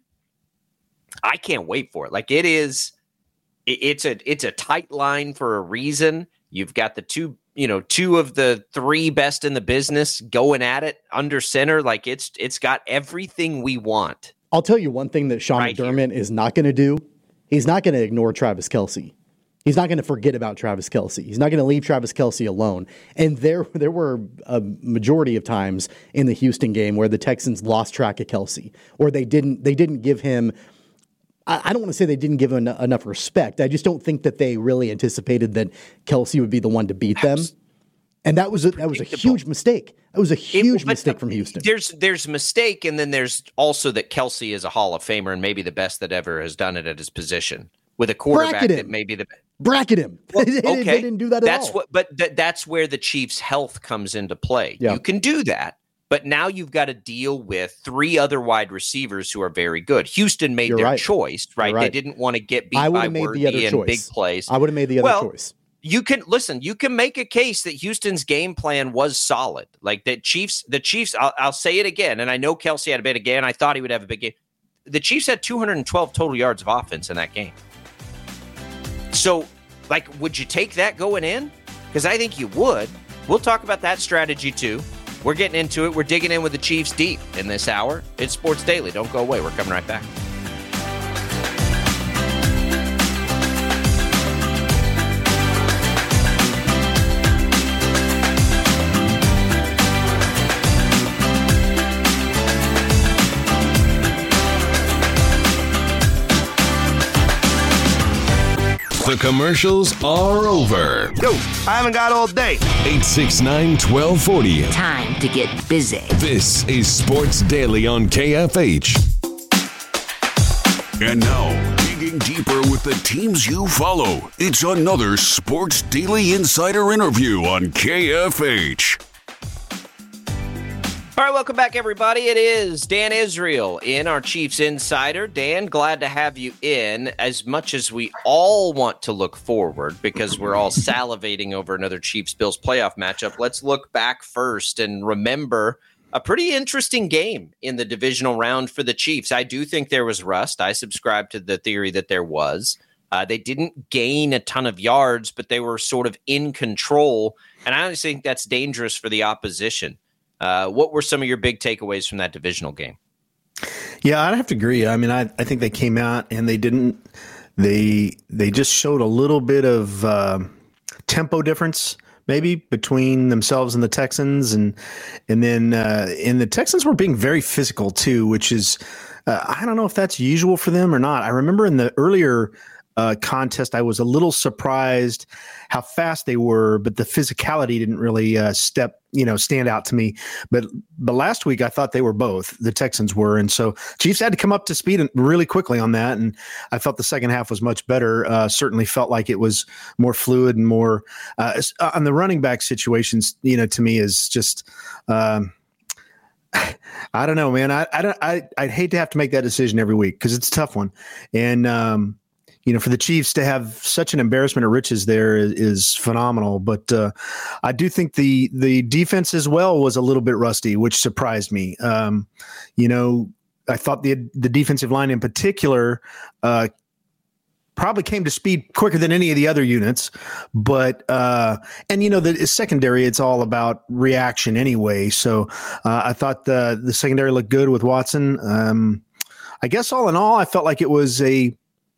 I can't wait for it. Like, it is, it's a it's a tight line for a reason. You've got the two, you know, two of the three best in the business going at it under center. Like, it's it's got everything we want. I'll tell you one thing that Sean right McDermott here. is not going to do. He's not going to ignore Travis Kelce. He's not going to forget about Travis Kelce. He's not going to leave Travis Kelce alone. And there there were a majority of times in the Houston game where the Texans lost track of Kelce, or they didn't they didn't give him, I, I don't want to say they didn't give him en- enough respect. I just don't think that they really anticipated that Kelce would be the one to beat them. And that was a, that was a huge mistake. That was a huge it, mistake from Houston. There's there's mistake, and then there's also that Kelce is a Hall of Famer and maybe the best that ever has done it at his position, with a quarterback that maybe the bracket him. Well, they, okay, they didn't do that at that's all. What, but th- that's where the Chiefs' health comes into play. Yeah. You can do that, but now you've got to deal with three other wide receivers who are very good. Houston made You're their right. choice, right? right? They didn't want to get beat I by made Worthy the other and choice. big plays. I would have made the other well, choice. You can listen. You can make a case that Houston's game plan was solid. Like the Chiefs, the Chiefs. I'll, I'll say it again, and I know Kelce had a big game. I thought he would have a big game. The Chiefs had two hundred twelve total yards of offense in that game. So, like, would you take that going in? Because I think you would. We'll talk about that strategy too. We're getting into it. We're digging in with the Chiefs deep in this hour. It's Sports Daily. Don't go away. We're coming right back. The commercials are over. Yo, I haven't got all day. eight six nine, one two four zero. Time to get busy. This is Sports Daily on K F H. And now, deeper with the teams you follow. It's another Sports Daily Insider interview on K F H. All right, welcome back, everybody. It is Dan Israel in our Chiefs Insider. Dan, glad to have you in. As much as we all want to look forward because we're all salivating over another Chiefs-Bills playoff matchup, let's look back first and remember a pretty interesting game in the divisional round for the Chiefs. I do think there was rust. I subscribe to the theory that there was. Uh, they didn't gain a ton of yards, but they were sort of in control, and I honestly think that's dangerous for the opposition. Uh, what were some of your big takeaways from that divisional game? Yeah, I'd have to agree. I mean, I, I think they came out and they didn't they they just showed a little bit of uh, tempo difference maybe between themselves and the Texans, and and then uh, and the Texans were being very physical too, which is uh, I don't know if that's usual for them or not. I remember in the earlier Uh, contest, I was a little surprised how fast they were, but the physicality didn't really uh, step, you know, stand out to me. But but last week I thought they were both. The Texans were, and so Chiefs had to come up to speed really quickly on that. And I felt the second half was much better. Uh, certainly felt like it was more fluid and more uh, on the running back situations. You know, to me is just. Um, I don't know, man. I I don't. I I'd hate to have to make that decision every week because it's a tough one, and. Um, You know, for the Chiefs to have such an embarrassment of riches there is, is phenomenal. But uh, I do think the the defense as well was a little bit rusty, which surprised me. Um, you know, I thought the the defensive line in particular uh, probably came to speed quicker than any of the other units. But uh, and you know, the secondary, it's all about reaction anyway. So uh, I thought the the secondary looked good with Watson. Um, I guess all in all, I felt like it was a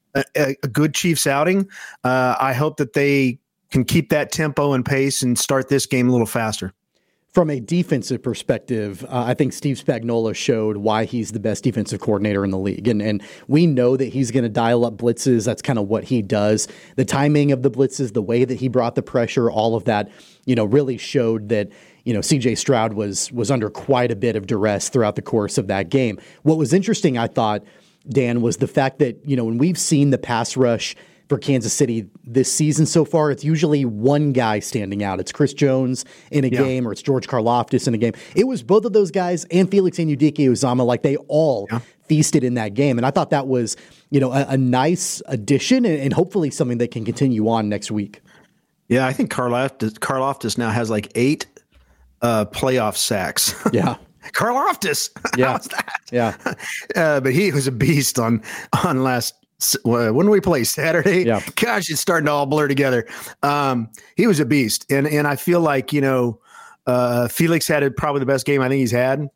A, a good Chiefs outing. Uh, I hope that they can keep that tempo and pace and start this game a little faster. From a defensive perspective, uh, I think Steve Spagnuolo showed why he's the best defensive coordinator in the league. And and we know that he's going to dial up blitzes. That's kind of what he does. The timing of the blitzes, the way that he brought the pressure, all of that, you know, really showed that, you know, C J Stroud was was under quite a bit of duress throughout the course of that game. What was interesting, I thought, Dan, was the fact that, you know, when we've seen the pass rush for Kansas City this season so far, it's usually one guy standing out. It's Chris Jones in a yeah. game, or it's George Karlaftis in a game. It was both of those guys and Felix Anudike-Uzomah. Like, they all yeah. feasted in that game. And I thought that was, you know, a, a nice addition and, and hopefully something that can continue on next week. Yeah, I think Karlaftis, Karlaftis now has like eight uh, playoff sacks. Yeah. Karlaftis. Yeah. How's that? Yeah. Uh, but he was a beast on on last uh, when we play Saturday. Yeah. Gosh, it's starting to all blur together. Um, he was a beast, and and I feel like, you know, uh, Felix had a, probably the best game I think he's had.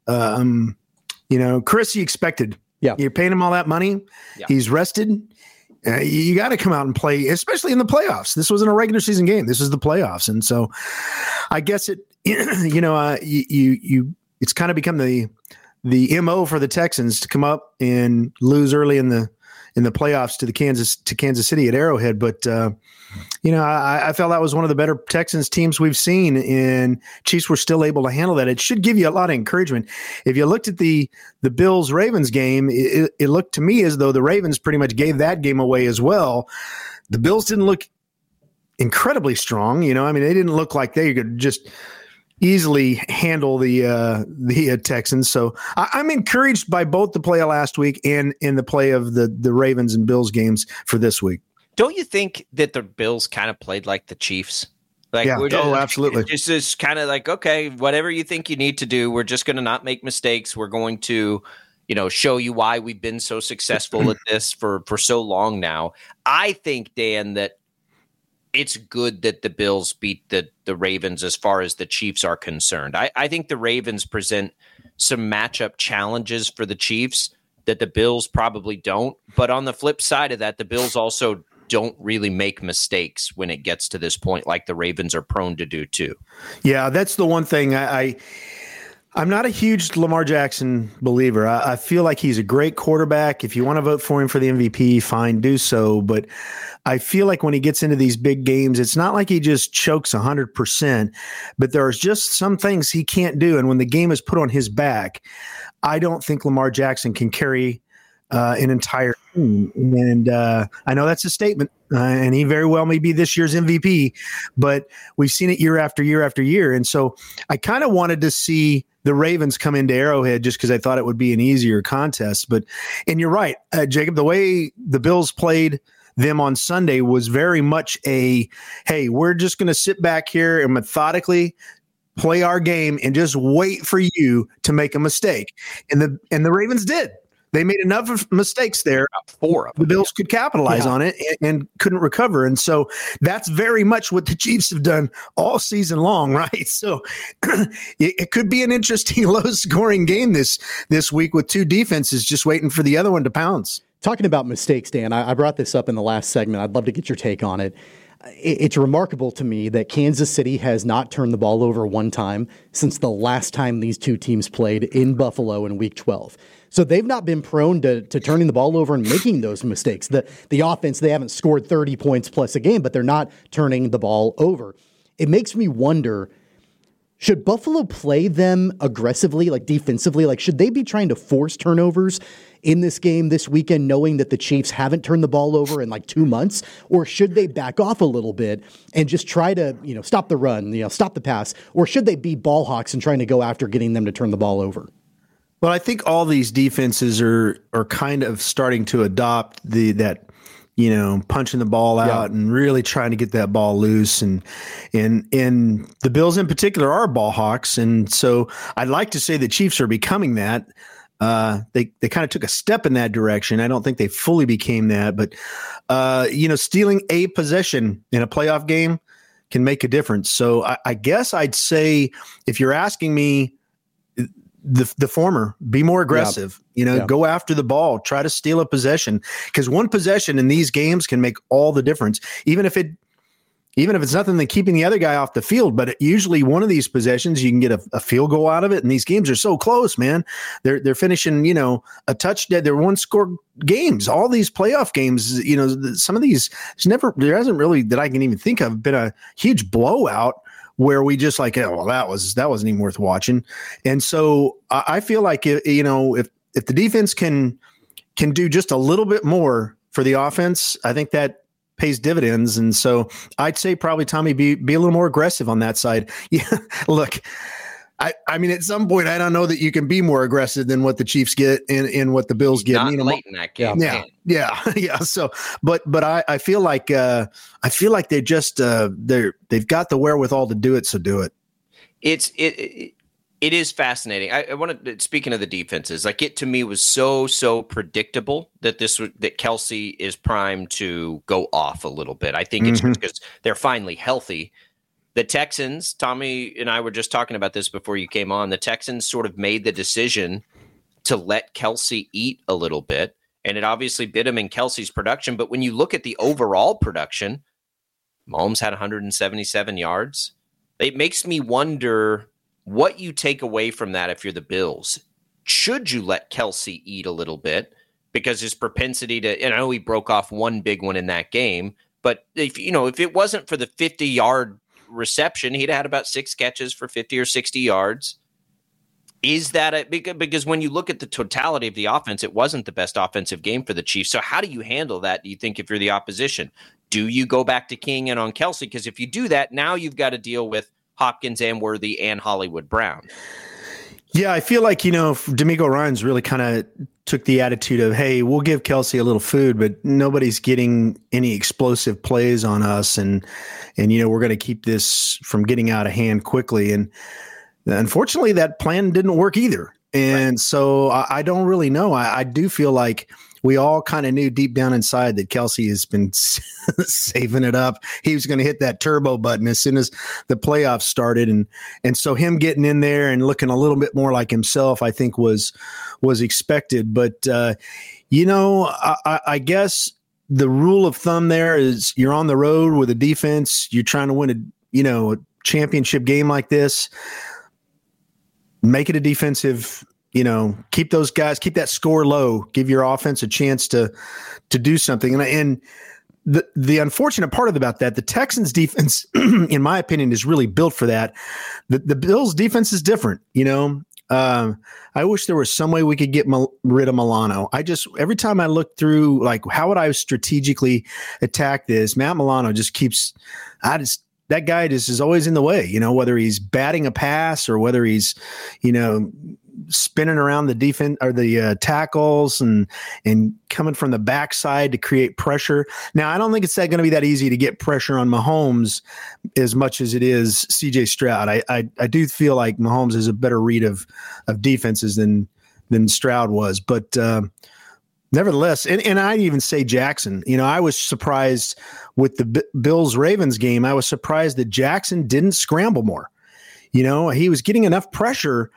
Um, you know, Chris, you expected. Yeah. You're paying him all that money. Yeah. He's rested. Uh, you got to come out and play, especially in the playoffs. This wasn't a regular season game. This is the playoffs, and so I guess it. You know, uh, you you. you It's kind of become the the M O for the Texans to come up and lose early in the in the playoffs to the Kansas to Kansas City at Arrowhead. But uh, you know, I, I felt that was one of the better Texans teams we've seen, and Chiefs were still able to handle that. It should give you a lot of encouragement. If you looked at the the Bills Ravens game, it, it looked to me as though the Ravens pretty much gave that game away as well. The Bills didn't look incredibly strong. You know, I mean, they didn't look like they could just easily handle the uh, the uh, Texans. So I, I'm encouraged by both the play of last week and in the play of the the Ravens and Bills games for this week. Don't you think that the Bills kind of played like the Chiefs? Like, yeah. we're just, oh, absolutely. It's just kind of like, okay, whatever you think you need to do, we're just going to not make mistakes. We're going to, you know, show you why we've been so successful at this for for so long now. I think, Dan, that it's good that the Bills beat the the Ravens as far as the Chiefs are concerned. I, I think the Ravens present some matchup challenges for the Chiefs that the Bills probably don't. But on the flip side of that, the Bills also don't really make mistakes when it gets to this point, like the Ravens are prone to do too. Yeah, that's the one thing I, I I'm not a huge Lamar Jackson believer. I, I feel like he's a great quarterback. If you want to vote for him for the M V P, fine, do so. But I feel like when he gets into these big games, it's not like he just chokes one hundred percent, but there's just some things he can't do. And when the game is put on his back, I don't think Lamar Jackson can carry uh, an entire And uh, I know that's a statement, uh, and he very well may be this year's M V P, but we've seen it year after year after year. And so I kind of wanted to see the Ravens come into Arrowhead just because I thought it would be an easier contest. But, and you're right, uh, Jacob, the way the Bills played them on Sunday was very much a, hey, we're just going to sit back here and methodically play our game and just wait for you to make a mistake. And the and the Ravens did. They made enough of mistakes there. Four of them. The Bills could capitalize yeah. on it and, and couldn't recover. And so that's very much what the Chiefs have done all season long, right? So it, it could be an interesting low-scoring game this this week with two defenses just waiting for the other one to pounce. Talking about mistakes, Dan, I, I brought this up in the last segment. I'd love to get your take on it. it. It's remarkable to me that Kansas City has not turned the ball over one time since the last time these two teams played in Buffalo in Week twelve. So they've not been prone to, to turning the ball over and making those mistakes. The the offense, they haven't scored thirty points plus a game, but they're not turning the ball over. It makes me wonder, should Buffalo play them aggressively, like defensively? Like, should they be trying to force turnovers in this game this weekend, knowing that the Chiefs haven't turned the ball over in like two months? Or should they back off a little bit and just try to, you know, stop the run, you know, stop the pass? Or should they be ball hawks and trying to go after getting them to turn the ball over? Well, I think all these defenses are are kind of starting to adopt the that, you know, punching the ball out yeah. and really trying to get that ball loose. And and and the Bills in particular are ball hawks. And so I'd like to say the Chiefs are becoming that. Uh, they they kind of took a step in that direction. I don't think they fully became that, but uh, you know, stealing a possession in a playoff game can make a difference. So I, I guess I'd say, if you're asking me, the the former, be more aggressive, yeah. you know, yeah. go after the ball, try to steal a possession, because one possession in these games can make all the difference. Even if it, even if it's nothing than keeping the other guy off the field, but usually one of these possessions, you can get a, a field goal out of it. And these games are so close, man. They're, they're finishing, you know, a touchdown. They're one score games. All these playoff games, you know, some of these, there's never, there hasn't really, that I can even think of, been a huge blowout where we just like, oh, well, that was, that wasn't even worth watching. And so I, I feel like, you know, if, if the defense can, can do just a little bit more for the offense, I think that pays dividends. And so I'd say probably, Tommy, be, be a little more aggressive on that side. Yeah. Look, I, I mean, at some point, I don't know that you can be more aggressive than what the Chiefs get and, and what the Bills get. Not you know, late in that game. Yeah. Yeah. Yeah. So, but, but I, I feel like, uh, I feel like they just, uh, they're, they've got the wherewithal to do it. So do it. It's, it, it It is fascinating. I, I want to, speaking of the defenses, like it to me was so, so predictable that this was, that Kelce is primed to go off a little bit. I think it's mm-hmm. just because they're finally healthy. The Texans, Tommy and I were just talking about this before you came on. The Texans sort of made the decision to let Kelce eat a little bit, and it obviously bit him in Kelce's production. But when you look at the overall production, Mahomes had one hundred seventy-seven yards. It makes me wonder what you take away from that if you're the Bills. Should you let Kelce eat a little bit? Because his propensity to, and I know he broke off one big one in that game, but if you know, if it wasn't for the fifty-yard reception, he'd had about six catches for fifty or sixty yards. Is that a, because when you look at the totality of the offense, it wasn't the best offensive game for the Chiefs. So how do you handle that, do you think, if you're the opposition? Do you go back to keying in on Kelce? Because if you do that, now you've got to deal with Hopkins and Worthy and Hollywood Brown. Yeah, I feel like, you know, D'Amico Ryans really kind of took the attitude of, hey, we'll give Kelce a little food, but nobody's getting any explosive plays on us. And, and you know, we're going to keep this from getting out of hand quickly. And unfortunately, that plan didn't work either. And right. so I, I don't really know. I, I do feel like we all kind of knew deep down inside that Kelce has been saving it up. He was going to hit that turbo button as soon as the playoffs started. And, and so him getting in there and looking a little bit more like himself, I think was, was expected. But, uh, you know, I, I guess the rule of thumb there is you're on the road with a defense. You're trying to win a, you know, a championship game like this. Make it a defensive, you know, keep those guys, keep that score low, give your offense a chance to to do something. And, and the the unfortunate part about that, the Texans defense, in my opinion, is really built for that. The, the Bills defense is different. You know, Um, I wish there was some way we could get Mal- rid of Milano. I just, every time I look through, like, how would I strategically attack this? Matt Milano just keeps, I just, that guy just is always in the way, you know, whether he's batting a pass or whether he's, you know, spinning around the defense or the uh, tackles and and coming from the backside to create pressure. Now, I don't think it's that going to be that easy to get pressure on Mahomes as much as it is C J Stroud. I I, I do feel like Mahomes is a better read of of defenses than than Stroud was, but. Uh, Nevertheless, and, and I'd even say Jackson. You know, I was surprised with the B- Bills-Ravens game. I was surprised that Jackson didn't scramble more. You know, he was getting enough pressure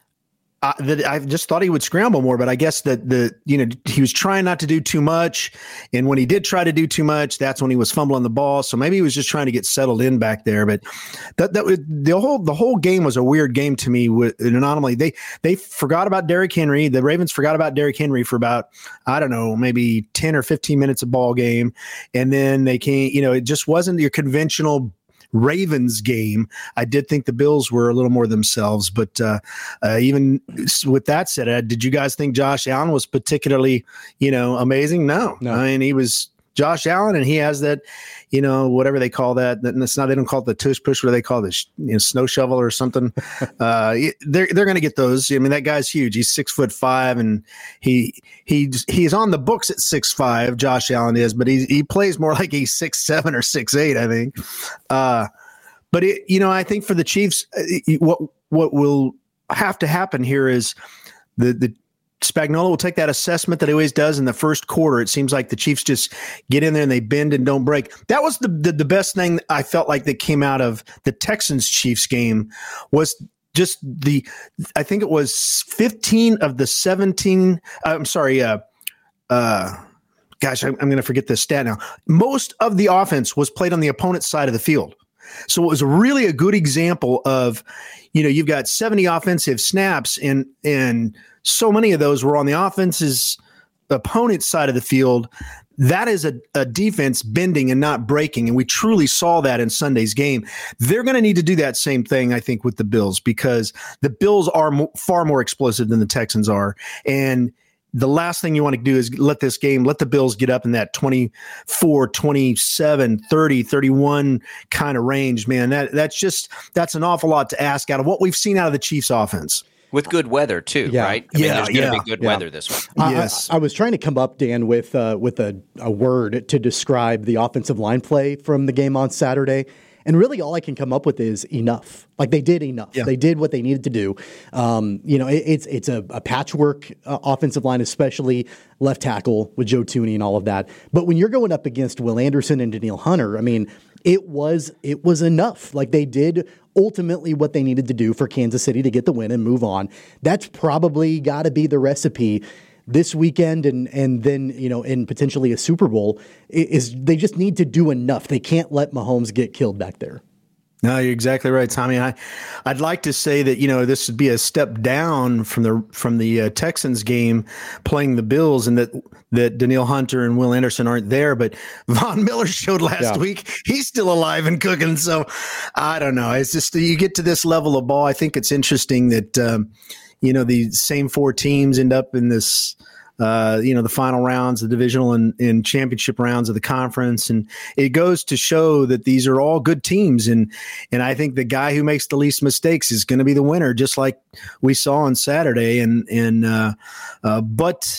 uh, that I just thought he would scramble more. But I guess that the you know he was trying not to do too much, and when he did try to do too much, that's when he was fumbling the ball. So maybe he was just trying to get settled in back there. But that that the whole the whole game was a weird game to me with an anomaly. They they forgot about Derrick Henry. The Ravens forgot about Derrick Henry for about I don't know maybe ten or fifteen minutes of ball game, and then they came. You know, it just wasn't your conventional Ravens game. I did think the Bills were a little more themselves, but uh, uh, even with that said, uh, did you guys think Josh Allen was particularly, you know, amazing? No, no. I mean, he was Josh Allen, and he has that, you know, whatever they call that. That's not, they don't call it the tush push. What do they call it? You know, snow shovel or something. uh, they're they're going to get those. I mean, that guy's huge. He's six foot five, and he he he's on the books at six five. Josh Allen is, but he he plays more like he's six seven or six eight. I think. Uh, but it, you know, I think for the Chiefs, it, what what will have to happen here is the the. Spagnuolo will take that assessment that he always does in the first quarter. It seems like the Chiefs just get in there and they bend and don't break. That was the the, the best thing I felt like that came out of the Texans-Chiefs game was just the – I think it was fifteen of the seventeen – I'm sorry, uh, uh, gosh, I'm, I'm going to forget this stat now. Most of the offense was played on the opponent's side of the field. So it was really a good example of, you know, you've got seventy offensive snaps and and – so many of those were on the offense's opponent's side of the field. That is a, a defense bending and not breaking, and we truly saw that in Sunday's game. They're going to need to do that same thing, I think, with the Bills because the Bills are mo- far more explosive than the Texans are, and the last thing you want to do is let this game, let the Bills get up in that twenty-four, twenty-seven, thirty, thirty-one kind of range, man. That that's just that's an awful lot to ask out of what we've seen out of the Chiefs offense. With good weather, too, yeah. right? I mean, yeah, there's going to yeah, be good yeah. weather this week. Yes. I, I was trying to come up, Dan, with uh, with a, a word to describe the offensive line play from the game on Saturday. And really all I can come up with is enough. Like they did enough. Yeah. They did what they needed to do. Um, you know, it, it's it's a, a patchwork uh, offensive line, especially left tackle with Joe Thuney and all of that. But when you're going up against Will Anderson and Danielle Hunter, I mean, it was it was enough. Like they did ultimately what they needed to do for Kansas City to get the win and move on. That's probably got to be the recipe this weekend and and then, you know, in potentially a Super Bowl, is they just need to do enough. They can't let Mahomes get killed back there. No, you're exactly right, Tommy. I, I'd like to say that, you know, this would be a step down from the from the uh, Texans game playing the Bills and that that Danielle Hunter and Will Anderson aren't there. But Von Miller showed last yeah. week. He's still alive and cooking. So I don't know. It's just you get to this level of ball. I think it's interesting that, um, you know, the same four teams end up in this Uh, you know, the final rounds, the divisional and, and championship rounds of the conference. And it goes to show that these are all good teams. And, and I think the guy who makes the least mistakes is going to be the winner, just like we saw on Saturday. And, and, uh, uh, but,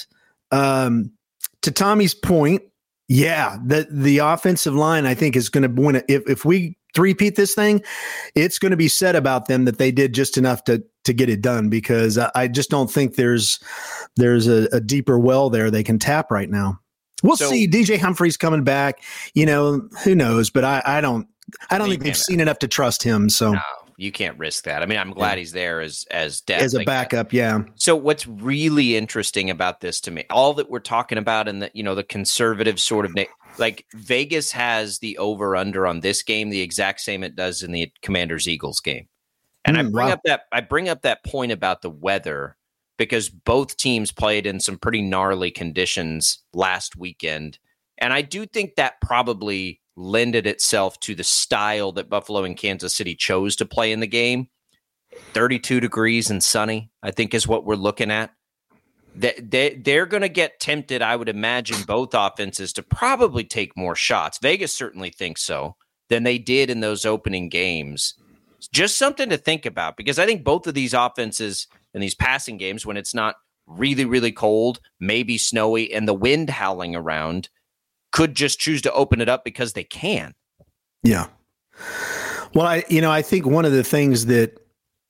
um, to Tommy's point, yeah, the, the offensive line, I think, is going to win it. If, if we three-peat this thing, it's going to be said about them that they did just enough to, to get it done, because I, I just don't think there's, there's a, a deeper well there they can tap right now. We'll so, see. D J Humphries coming back, you know, who knows, but I, I don't, I don't think they've seen enough to trust him. So no, you can't risk that. I mean, I'm glad yeah. he's there as, as depth. As a backup. Yeah. So what's really interesting about this to me, all that we're talking about and the, you know, the conservative sort of, like Vegas has the over under on this game, the exact same it does in the Commanders Eagles game. And mm, I bring wow. up that, I bring up that point about the weather because both teams played in some pretty gnarly conditions last weekend. And I do think that probably lended itself to the style that Buffalo and Kansas City chose to play in the game. thirty-two degrees and sunny, I think is what we're looking at. They, they, they're going to get tempted, I would imagine, both offenses to probably take more shots. Vegas certainly thinks so, than they did in those opening games. Just something to think about, because I think both of these offenses in these passing games, when it's not really, really cold, maybe snowy, and the wind howling around, could just choose to open it up because they can. Yeah. Well, I, you know, I think one of the things that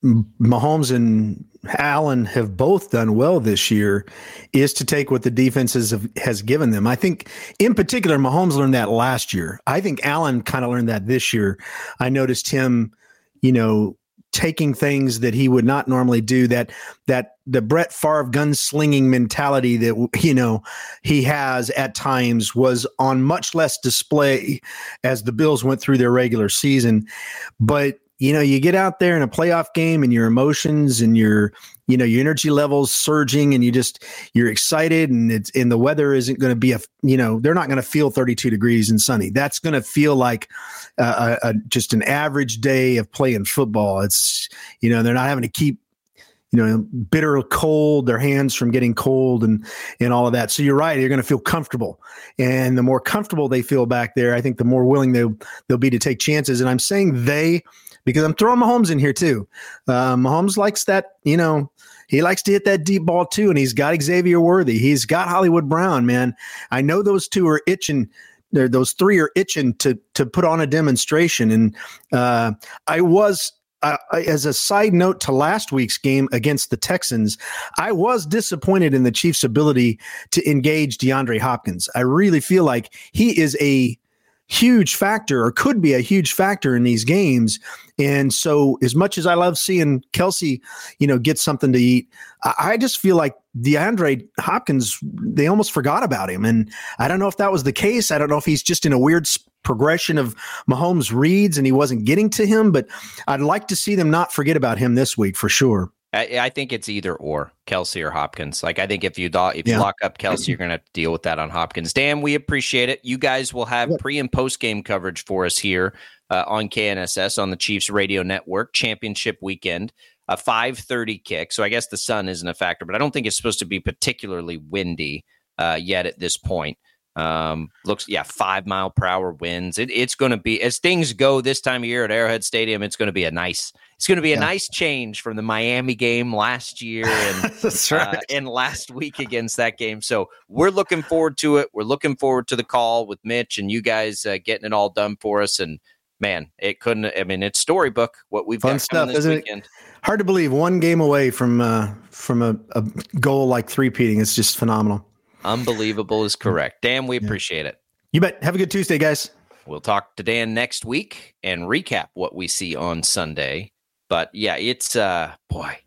Mahomes and Allen have both done well this year is to take what the defenses have, has given them. I think in particular, Mahomes learned that last year. I think Allen kind of learned that this year. I noticed him, you know, taking things that he would not normally do, that, that the Brett Favre gunslinging mentality that, you know, he has at times was on much less display as the Bills went through their regular season. But you know, you get out there in a playoff game and your emotions and your, you know, your energy levels surging, and you just, you're excited, and it's, and the weather isn't going to be a, you know, they're not going to feel thirty-two degrees and sunny. That's going to feel like a, a, just an average day of playing football. It's, you know, they're not having to keep, you know, bitter cold, their hands from getting cold and, and all of that. So you're right. You're going to feel comfortable, and the more comfortable they feel back there, I think the more willing they, they'll be to take chances. And I'm saying they, because I'm throwing Mahomes in here too. Uh, Mahomes likes that, you know, he likes to hit that deep ball too, and he's got Xavier Worthy. He's got Hollywood Brown, man. I know those two are itching. Those three are itching to to put on a demonstration. And uh, I was, uh, as a side note to last week's game against the Texans, I was disappointed in the Chiefs' ability to engage DeAndre Hopkins. I really feel like he is a huge factor, or could be a huge factor in these games. And so as much as I love seeing Kelsey, you know, get something to eat, I, I just feel like DeAndre Hopkins, they almost forgot about him. And I don't know if that was the case. I don't know if he's just in a weird progression of Mahomes reads and he wasn't getting to him, but I'd like to see them not forget about him this week for sure. I, I think it's either or, Kelsey or Hopkins. Like, I think if you do, if you Yeah. lock up Kelsey, you're going to have to deal with that on Hopkins. Dan, we appreciate it. You guys will have pre and post game coverage for us here uh, on K N S S on the Chiefs Radio Network, championship weekend, a five thirty kick. So I guess the sun isn't a factor, but I don't think it's supposed to be particularly windy uh, yet at this point. Um, looks, yeah, five mile per hour winds. It, it's going to be, as things go this time of year at Arrowhead Stadium, it's going to be a nice, it's going to be a Yeah. nice change from the Miami game last year and, That's right. uh, and last week against that game. So we're looking forward to it. We're looking forward to the call with Mitch and you guys uh, getting it all done for us. And man, it couldn't, I mean, it's storybook what we've Fun got stuff, coming this isn't weekend. it? Hard to believe one game away from uh, from a, a goal like three-peating. It's just phenomenal. Unbelievable is correct. Dan, we appreciate it. You bet. Have a good Tuesday, guys. We'll talk to Dan next week and recap what we see on Sunday. But yeah, it's, uh, boy,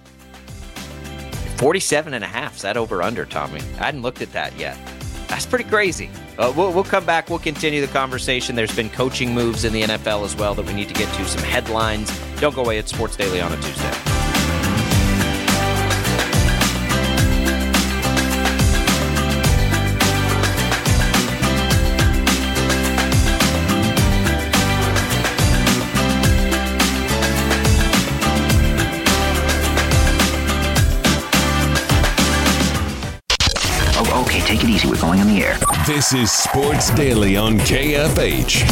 forty-seven and a half. Is that over under, Tommy? I hadn't looked at that yet. That's pretty crazy. Uh, we'll, we'll come back. We'll continue the conversation. There's been coaching moves in the N F L as well that we need to get to, some headlines. Don't go away. It's Sports Daily on a Tuesday. Oh, okay, take it easy. We're going on the air. This is Sports Daily on K F H.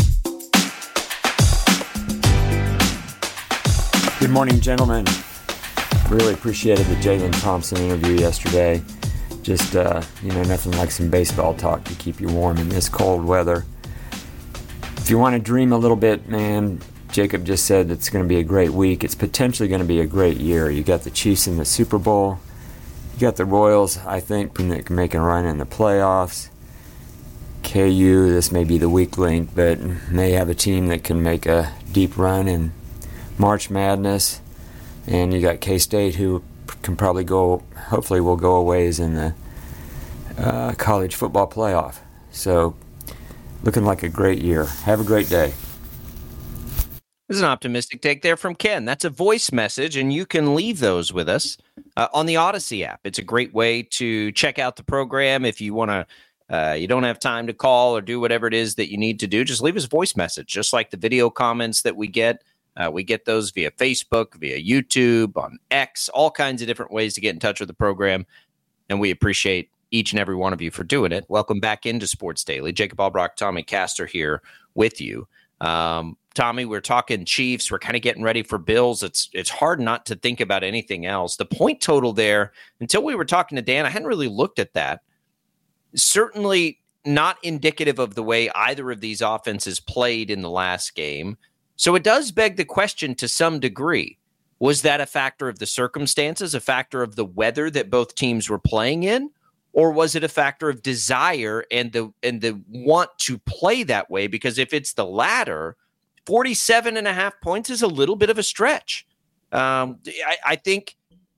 Good morning, gentlemen. Really appreciated the Jalen Thompson interview yesterday. Just, uh, you know, nothing like some baseball talk to keep you warm in this cold weather. If you want to dream a little bit, man, Jacob just said it's going to be a great week. It's potentially going to be a great year. You got the Chiefs in the Super Bowl. You got the Royals, I think, that can make a run in the playoffs. K U, this may be the weak link, but may have a team that can make a deep run in March Madness. And you got K-State, who can probably go, hopefully will go a ways in the uh, college football playoff. So, looking like a great year. Have a great day. There's an optimistic take there from Ken. That's a voice message, and you can leave those with us uh, on the Odyssey app. It's a great way to check out the program. If you want to, uh, you don't have time to call or do whatever it is that you need to do, just leave us a voice message, just like the video comments that we get. Uh, we get those via Facebook, via YouTube, on X, all kinds of different ways to get in touch with the program. And we appreciate each and every one of you for doing it. Welcome back into Sports Daily. Jacob Albrock, Tommy Castor here with you. Um, Tommy, we're talking Chiefs. We're kind of getting ready for Bills. It's it's hard not to think about anything else. The point total there, until we were talking to Dan, I hadn't really looked at that. Certainly not indicative of the way either of these offenses played in the last game. So it does beg the question to some degree. Was that a factor of the circumstances, a factor of the weather that both teams were playing in? Or was it a factor of desire and the and the want to play that way? Because if it's the latter, forty-seven and a half points is a little bit of a stretch. Um, I, I think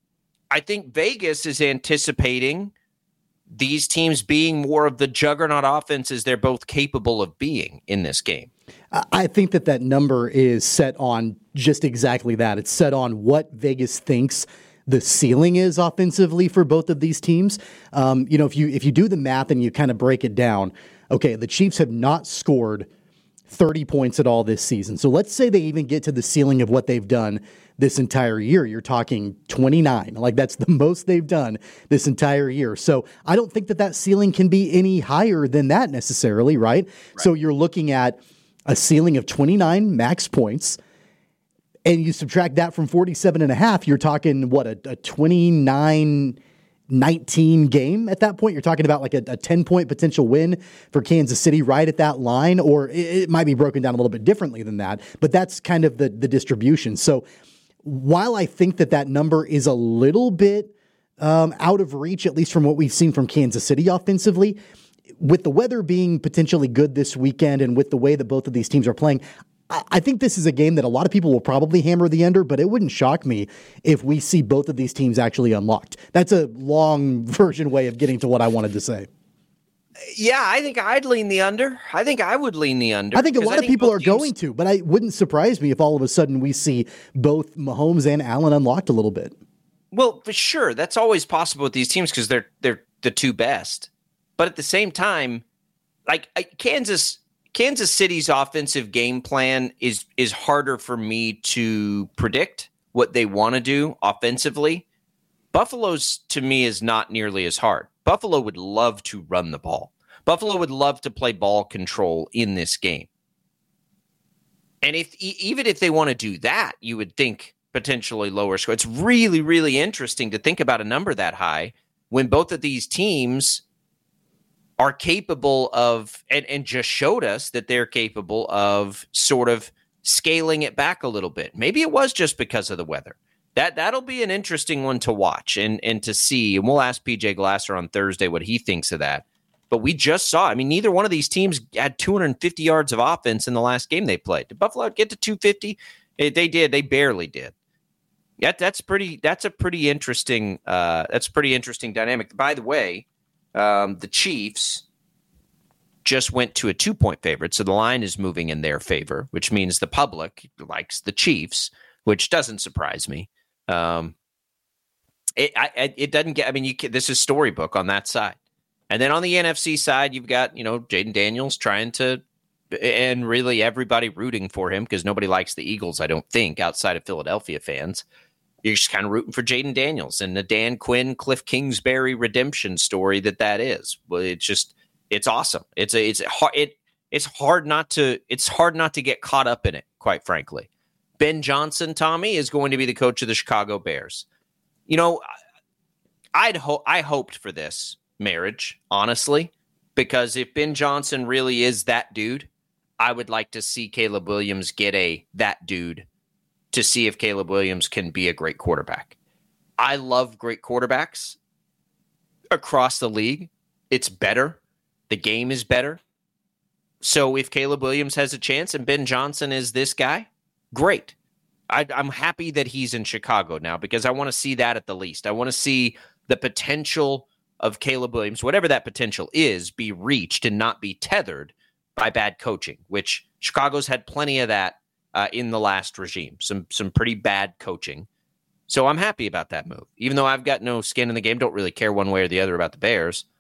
I think Vegas is anticipating these teams being more of the juggernaut offenses they're both capable of being in this game. I think that that number is set on just exactly that. It's set on what Vegas thinks the ceiling is offensively for both of these teams. Um, you know, if you if you do the math and you kind of break it down, okay, the Chiefs have not scored thirty points at all this season. So let's say they even get to the ceiling of what they've done this entire year. You're talking twenty-nine. Like, that's the most they've done this entire year. So I don't think that that ceiling can be any higher than that necessarily, right? right. So you're looking at a ceiling of twenty-nine max points, and you subtract that from forty-seven and a half, you're talking, what, a, a twenty-nine nineteen game at that point? You're talking about like a, a ten-point potential win for Kansas City right at that line, or it, it might be broken down a little bit differently than that, but that's kind of the, the distribution. So while I think that that number is a little bit um, out of reach, at least from what we've seen from Kansas City offensively, with the weather being potentially good this weekend and with the way that both of these teams are playing, I think this is a game that a lot of people will probably hammer the under, but it wouldn't shock me if we see both of these teams actually unlocked. That's a long version way of getting to what I wanted to say. Yeah, I think I'd lean the under. I think I would lean the under. I think a lot of people are teams... going to, but it wouldn't surprise me if all of a sudden we see both Mahomes and Allen unlocked a little bit. Well, for sure. That's always possible with these teams because they're they're the two best. But at the same time, like I, Kansas Kansas City's offensive game plan is is harder for me to predict what they want to do offensively. Buffalo's, to me, is not nearly as hard. Buffalo would love to run the ball. Buffalo would love to play ball control in this game. And if even if they want to do that, you would think potentially lower score. It's really, really interesting to think about a number that high when both of these teams are capable of, and, and just showed us that they're capable of sort of scaling it back a little bit. Maybe it was just because of the weather. That, that'll be an interesting one to watch and, and to see. And we'll ask P J Glasser on Thursday what he thinks of that. But we just saw, I mean, neither one of these teams had two hundred fifty yards of offense in the last game they played. Did Buffalo get to two hundred fifty? They did. They barely did. Yeah, that's pretty. That's a pretty interesting. Uh, that's a pretty interesting dynamic. By the way, um, the Chiefs just went to a two-point favorite, so the line is moving in their favor, which means the public likes the Chiefs, which doesn't surprise me. Um, it I, it doesn't get. I mean, you can, this is storybook on that side, and then on the N F C side, you've got you know Jaden Daniels trying to, and really everybody rooting for him because nobody likes the Eagles. I don't think outside of Philadelphia fans. You're just kind of rooting for Jaden Daniels and the Dan Quinn, Cliff Kingsbury redemption story that that is. Well, it's just, it's awesome. It's a, it's hard. It, it's hard not to, it's hard not to get caught up in it, quite frankly. Ben Johnson, Tommy, is going to be the coach of the Chicago Bears. You know, I'd ho- I hoped for this marriage, honestly, because if Ben Johnson really is that dude, I would like to see Caleb Williams get a that dude to see if Caleb Williams can be a great quarterback. I love great quarterbacks across the league. It's better. The game is better. So if Caleb Williams has a chance and Ben Johnson is this guy, great. I, I'm happy that he's in Chicago now because I want to see that at the least. I want to see the potential of Caleb Williams, whatever that potential is, be reached and not be tethered by bad coaching, which Chicago's had plenty of that Uh, in the last regime, some some pretty bad coaching. So I'm happy about that move. Even though I've got no skin in the game, don't really care one way or the other about the Bears.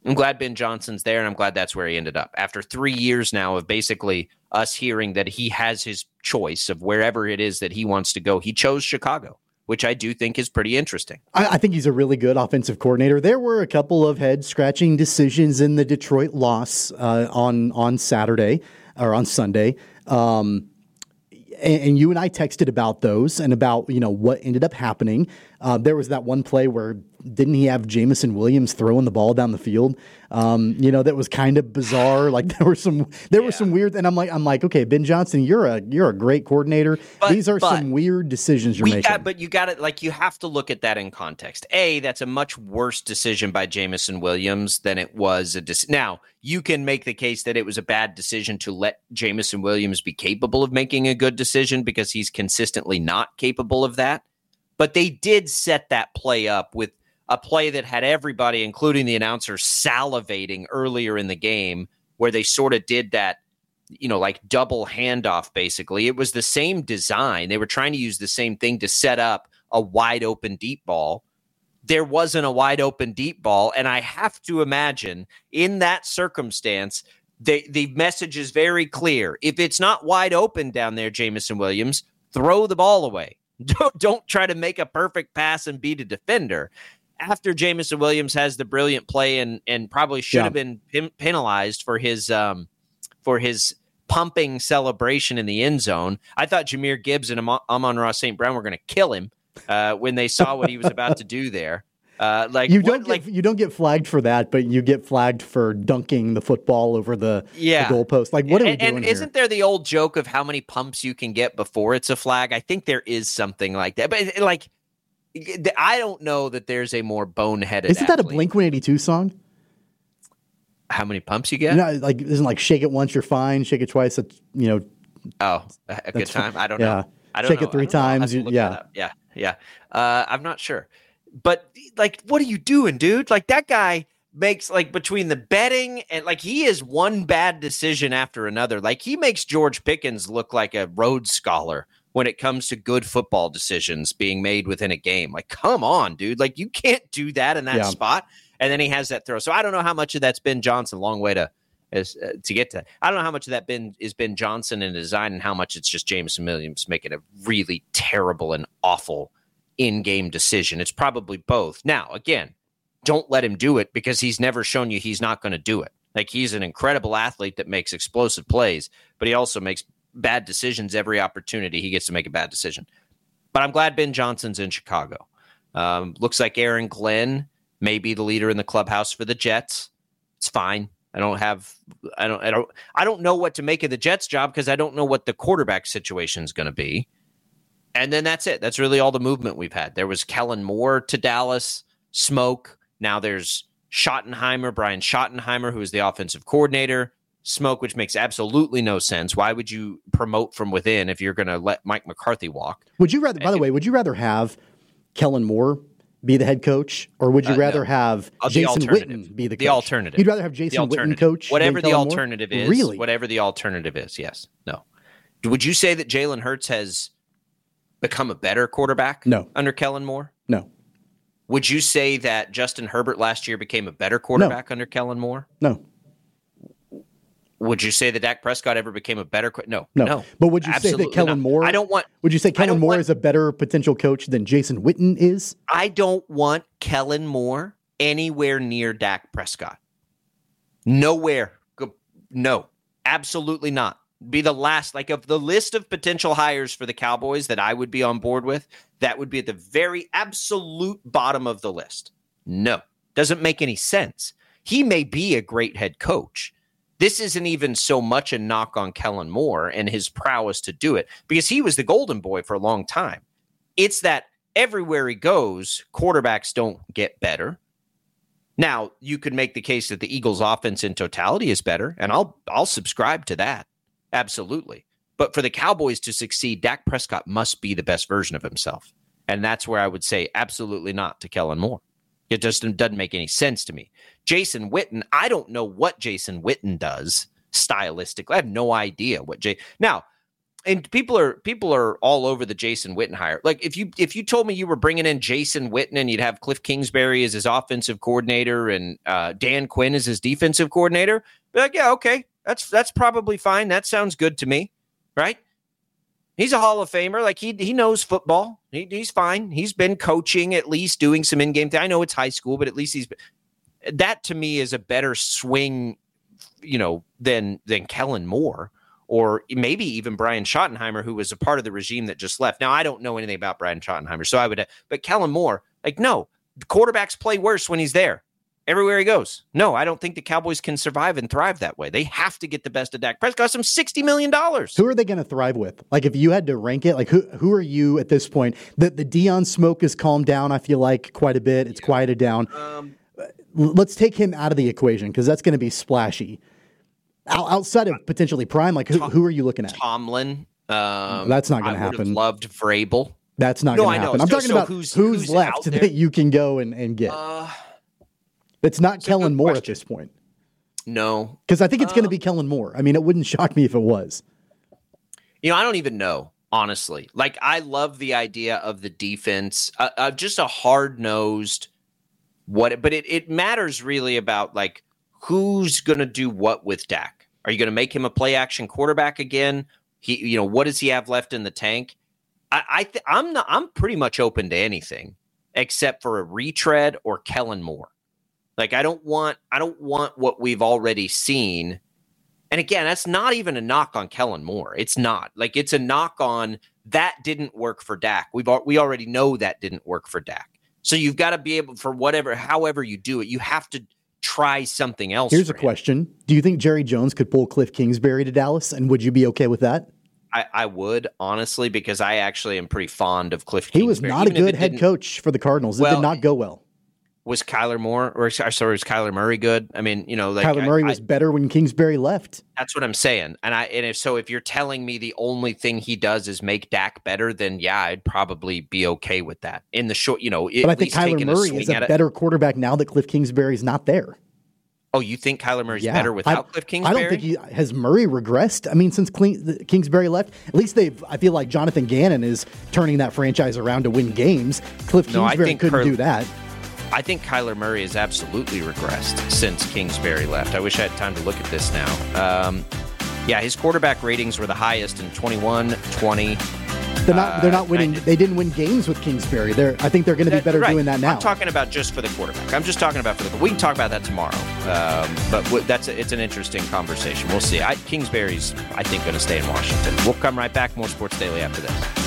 I'm glad Ben Johnson's there, and I'm glad that's where he ended up. After three years now of basically us hearing that he has his choice of wherever it is that he wants to go, he chose Chicago, which I do think is pretty interesting. I, I think he's a really good offensive coordinator. There were a couple of head-scratching decisions in the Detroit loss uh, on, on Saturday or on Sunday. Um, and, and you and I texted about those and about, you know, what ended up happening. Uh, there was that one play where didn't he have Jameson Williams throwing the ball down the field? Um, you know, that was kind of bizarre. Like there were some, there yeah. were some weird, and I'm like, I'm like, okay, Ben Johnson, you're a, you're a great coordinator. But, These are but some weird decisions you're we making. Got, but you got it. Like you have to look at that in context. A, that's a much worse decision by Jameson Williams than it was a decision. Now you can make the case that it was a bad decision to let Jameson Williams be capable of making a good decision because he's consistently not capable of that. But they did set that play up with a play that had everybody, including the announcer, salivating earlier in the game, where they sort of did that, you know, like double handoff, basically. It was the same design. They were trying to use the same thing to set up a wide open deep ball. There wasn't a wide open deep ball. And I have to imagine in that circumstance, the, the message is very clear. If it's not wide open down there, Jameson Williams, throw the ball away. Don't, don't try to make a perfect pass and beat a defender. After Jameson Williams has the brilliant play and and probably should yeah. have been pin- penalized for his um for his pumping celebration in the end zone, I thought Jahmyr Gibbs and Am- Amon-Ra Saint Brown were going to kill him uh, when they saw what he was about to do there. Uh, like you what, don't get, like you don't get flagged for that, but you get flagged for dunking the football over the, yeah. the goalpost. Like, what are we and, doing and here? Isn't there the old joke of how many pumps you can get before it's a flag? I think there is something like that. But like, I don't know that there's a more boneheaded. Isn't that athlete. a Blink one eighty-two song? How many pumps you get? You know, like, isn't like shake it once, you're fine. Shake it twice, it's, you know. Oh, a good time. Fine. I don't yeah. know. I don't shake know. it three I times. You, yeah. Yeah. Yeah. Uh, I'm not sure. But like, what are you doing, dude? Like that guy makes like between the betting and like he is one bad decision after another. Like he makes George Pickens look like a Rhodes Scholar when it comes to good football decisions being made within a game. Like, come on, dude. Like you can't do that in that yeah. spot. And then he has that throw. So I don't know how much of that's Ben Johnson. Long way to is, uh, to get to that. I don't know how much of that Ben is Ben Johnson in design and how much it's just Jameson Williams making a really terrible and awful in-game decision. It's probably both. Now, again, don't let him do it because he's never shown you he's not going to do it. Like he's an incredible athlete that makes explosive plays, but he also makes bad decisions every opportunity he gets to make a bad decision. But I'm glad Ben Johnson's in Chicago. Um, looks like Aaron Glenn may be the leader in the clubhouse for the Jets. It's fine. I don't have, I don't, I don't, I don't know what to make of the Jets job because I don't know what the quarterback situation is going to be. And then that's it. That's really all the movement we've had. There was Kellen Moore to Dallas, smoke. Now there's Schottenheimer, Brian Schottenheimer, who is the offensive coordinator, smoke, which makes absolutely no sense. Why would you promote from within if you're going to let Mike McCarthy walk? Would you rather, by the if, way, would you rather have Kellen Moore be the head coach, or would you uh, rather no. have uh, Jason Witten be the coach? The alternative. You'd rather have Jason Witten coach? Whatever the Kellen alternative Moore? is. Really? Whatever the alternative is, yes. No. Would you say that Jalen Hurts has become a better quarterback no. under Kellen Moore? No. Would you say that Justin Herbert last year became a better quarterback no. under Kellen Moore? No. Would you say that Dak Prescott ever became a better? No, no. no. But would you Absolutely say that Kellen not. Moore? I don't want. Would you say Kellen Moore want, is a better potential coach than Jason Witten is? I don't want Kellen Moore anywhere near Dak Prescott. Nowhere. No, absolutely not. Be the last, like of the list of potential hires for the Cowboys that I would be on board with, that would be at the very absolute bottom of the list. No, doesn't make any sense. He may be a great head coach. This isn't even so much a knock on Kellen Moore and his prowess to do it because he was the golden boy for a long time. It's that everywhere he goes, quarterbacks don't get better. Now, you could make the case that the Eagles' offense in totality is better, and I'll I'll subscribe to that. Absolutely. But for the Cowboys to succeed, Dak Prescott must be the best version of himself. And that's where I would say absolutely not to Kellen Moore. It just doesn't make any sense to me. Jason Witten, I don't know what Jason Witten does stylistically. I have no idea what Jay. Now, and people are people are all over the Jason Witten hire. Like if you if you told me you were bringing in Jason Witten and you'd have Cliff Kingsbury as his offensive coordinator and uh, Dan Quinn as his defensive coordinator, be like, yeah, okay, that's that's probably fine. That sounds good to me, right? He's a Hall of Famer. Like he he knows football. He, he's fine. He's been coaching, at least doing some in-game thing. I know it's high school, but at least he's that to me is a better swing, you know, than than Kellen Moore or maybe even Brian Schottenheimer, who was a part of the regime that just left. Now I don't know anything about Brian Schottenheimer, so I would. But Kellen Moore, like no, the quarterbacks play worse when he's there. Everywhere he goes. No, I don't think the Cowboys can survive and thrive that way. They have to get the best of Dak Prescott. Cost them sixty million dollars. Who are they going to thrive with? Like, if you had to rank it, like, who who are you at this point? The, the Deion smoke has calmed down, I feel like, quite a bit. It's yeah. quieted down. Um, Let's take him out of the equation because that's going to be splashy. O- outside of potentially Prime, like, who, Tom, who are you looking at? Tomlin. Um, that's not going to happen. I would have loved Vrabel. That's not no, going to happen. I'm so, talking so about who's, who's, who's left that you can go and, and get. Uh, It's not it's Kellen Moore question. At this point. No. Because I think it's uh, going to be Kellen Moore. I mean, it wouldn't shock me if it was. You know, I don't even know, honestly. Like, I love the idea of the defense, uh, uh, just a hard-nosed what, but it, it matters really about, like, who's going to do what with Dak. Are you going to make him a play-action quarterback again? He, you know, what does he have left in the tank? I, I th- I'm not, I'm pretty much open to anything except for a retread or Kellen Moore. Like, I don't want I don't want what we've already seen. And again, that's not even a knock on Kellen Moore. It's not. Like, it's a knock on that didn't work for Dak. We've we already know that didn't work for Dak. So you've got to be able, for whatever, however you do it, you have to try something else. Here's a him. question. Do you think Jerry Jones could pull Cliff Kingsbury to Dallas? And would you be okay with that? I, I would, honestly, because I actually am pretty fond of Cliff Kingsbury. He was not Even a good head coach for the Cardinals. It well, did not go well. Was Kyler Moore or sorry, was Kyler Murray good? I mean, you know, like Kyler Murray I, was I, better when Kingsbury left. That's what I'm saying. And I and if so, if you're telling me the only thing he does is make Dak better, then yeah, I'd probably be okay with that in the short. You know, but I think Kyler Murray is a better quarterback now that Cliff Kingsbury's not there. Oh, you think Kyler Murray's yeah. better without I, Cliff Kingsbury? I don't think he has Murray regressed. I mean, since Kingsbury left, at least they've. I feel like Jonathan Gannon is turning that franchise around to win games. Cliff no, Kingsbury couldn't Cur- do that. I think Kyler Murray has absolutely regressed since Kingsbury left. I wish I had time to look at this now. Um, yeah, his quarterback ratings were the highest in twenty-one, twenty. They're not. They're not winning. Uh, they didn't win games with Kingsbury. They're. I think they're going to be better right. doing that now. I'm talking about just for the quarterback. I'm just talking about for the. We can talk about that tomorrow. Um, but w- that's a, it's an interesting conversation. We'll see. I, Kingsbury's, I think, going to stay in Washington. We'll come right back. More Sports Daily after this.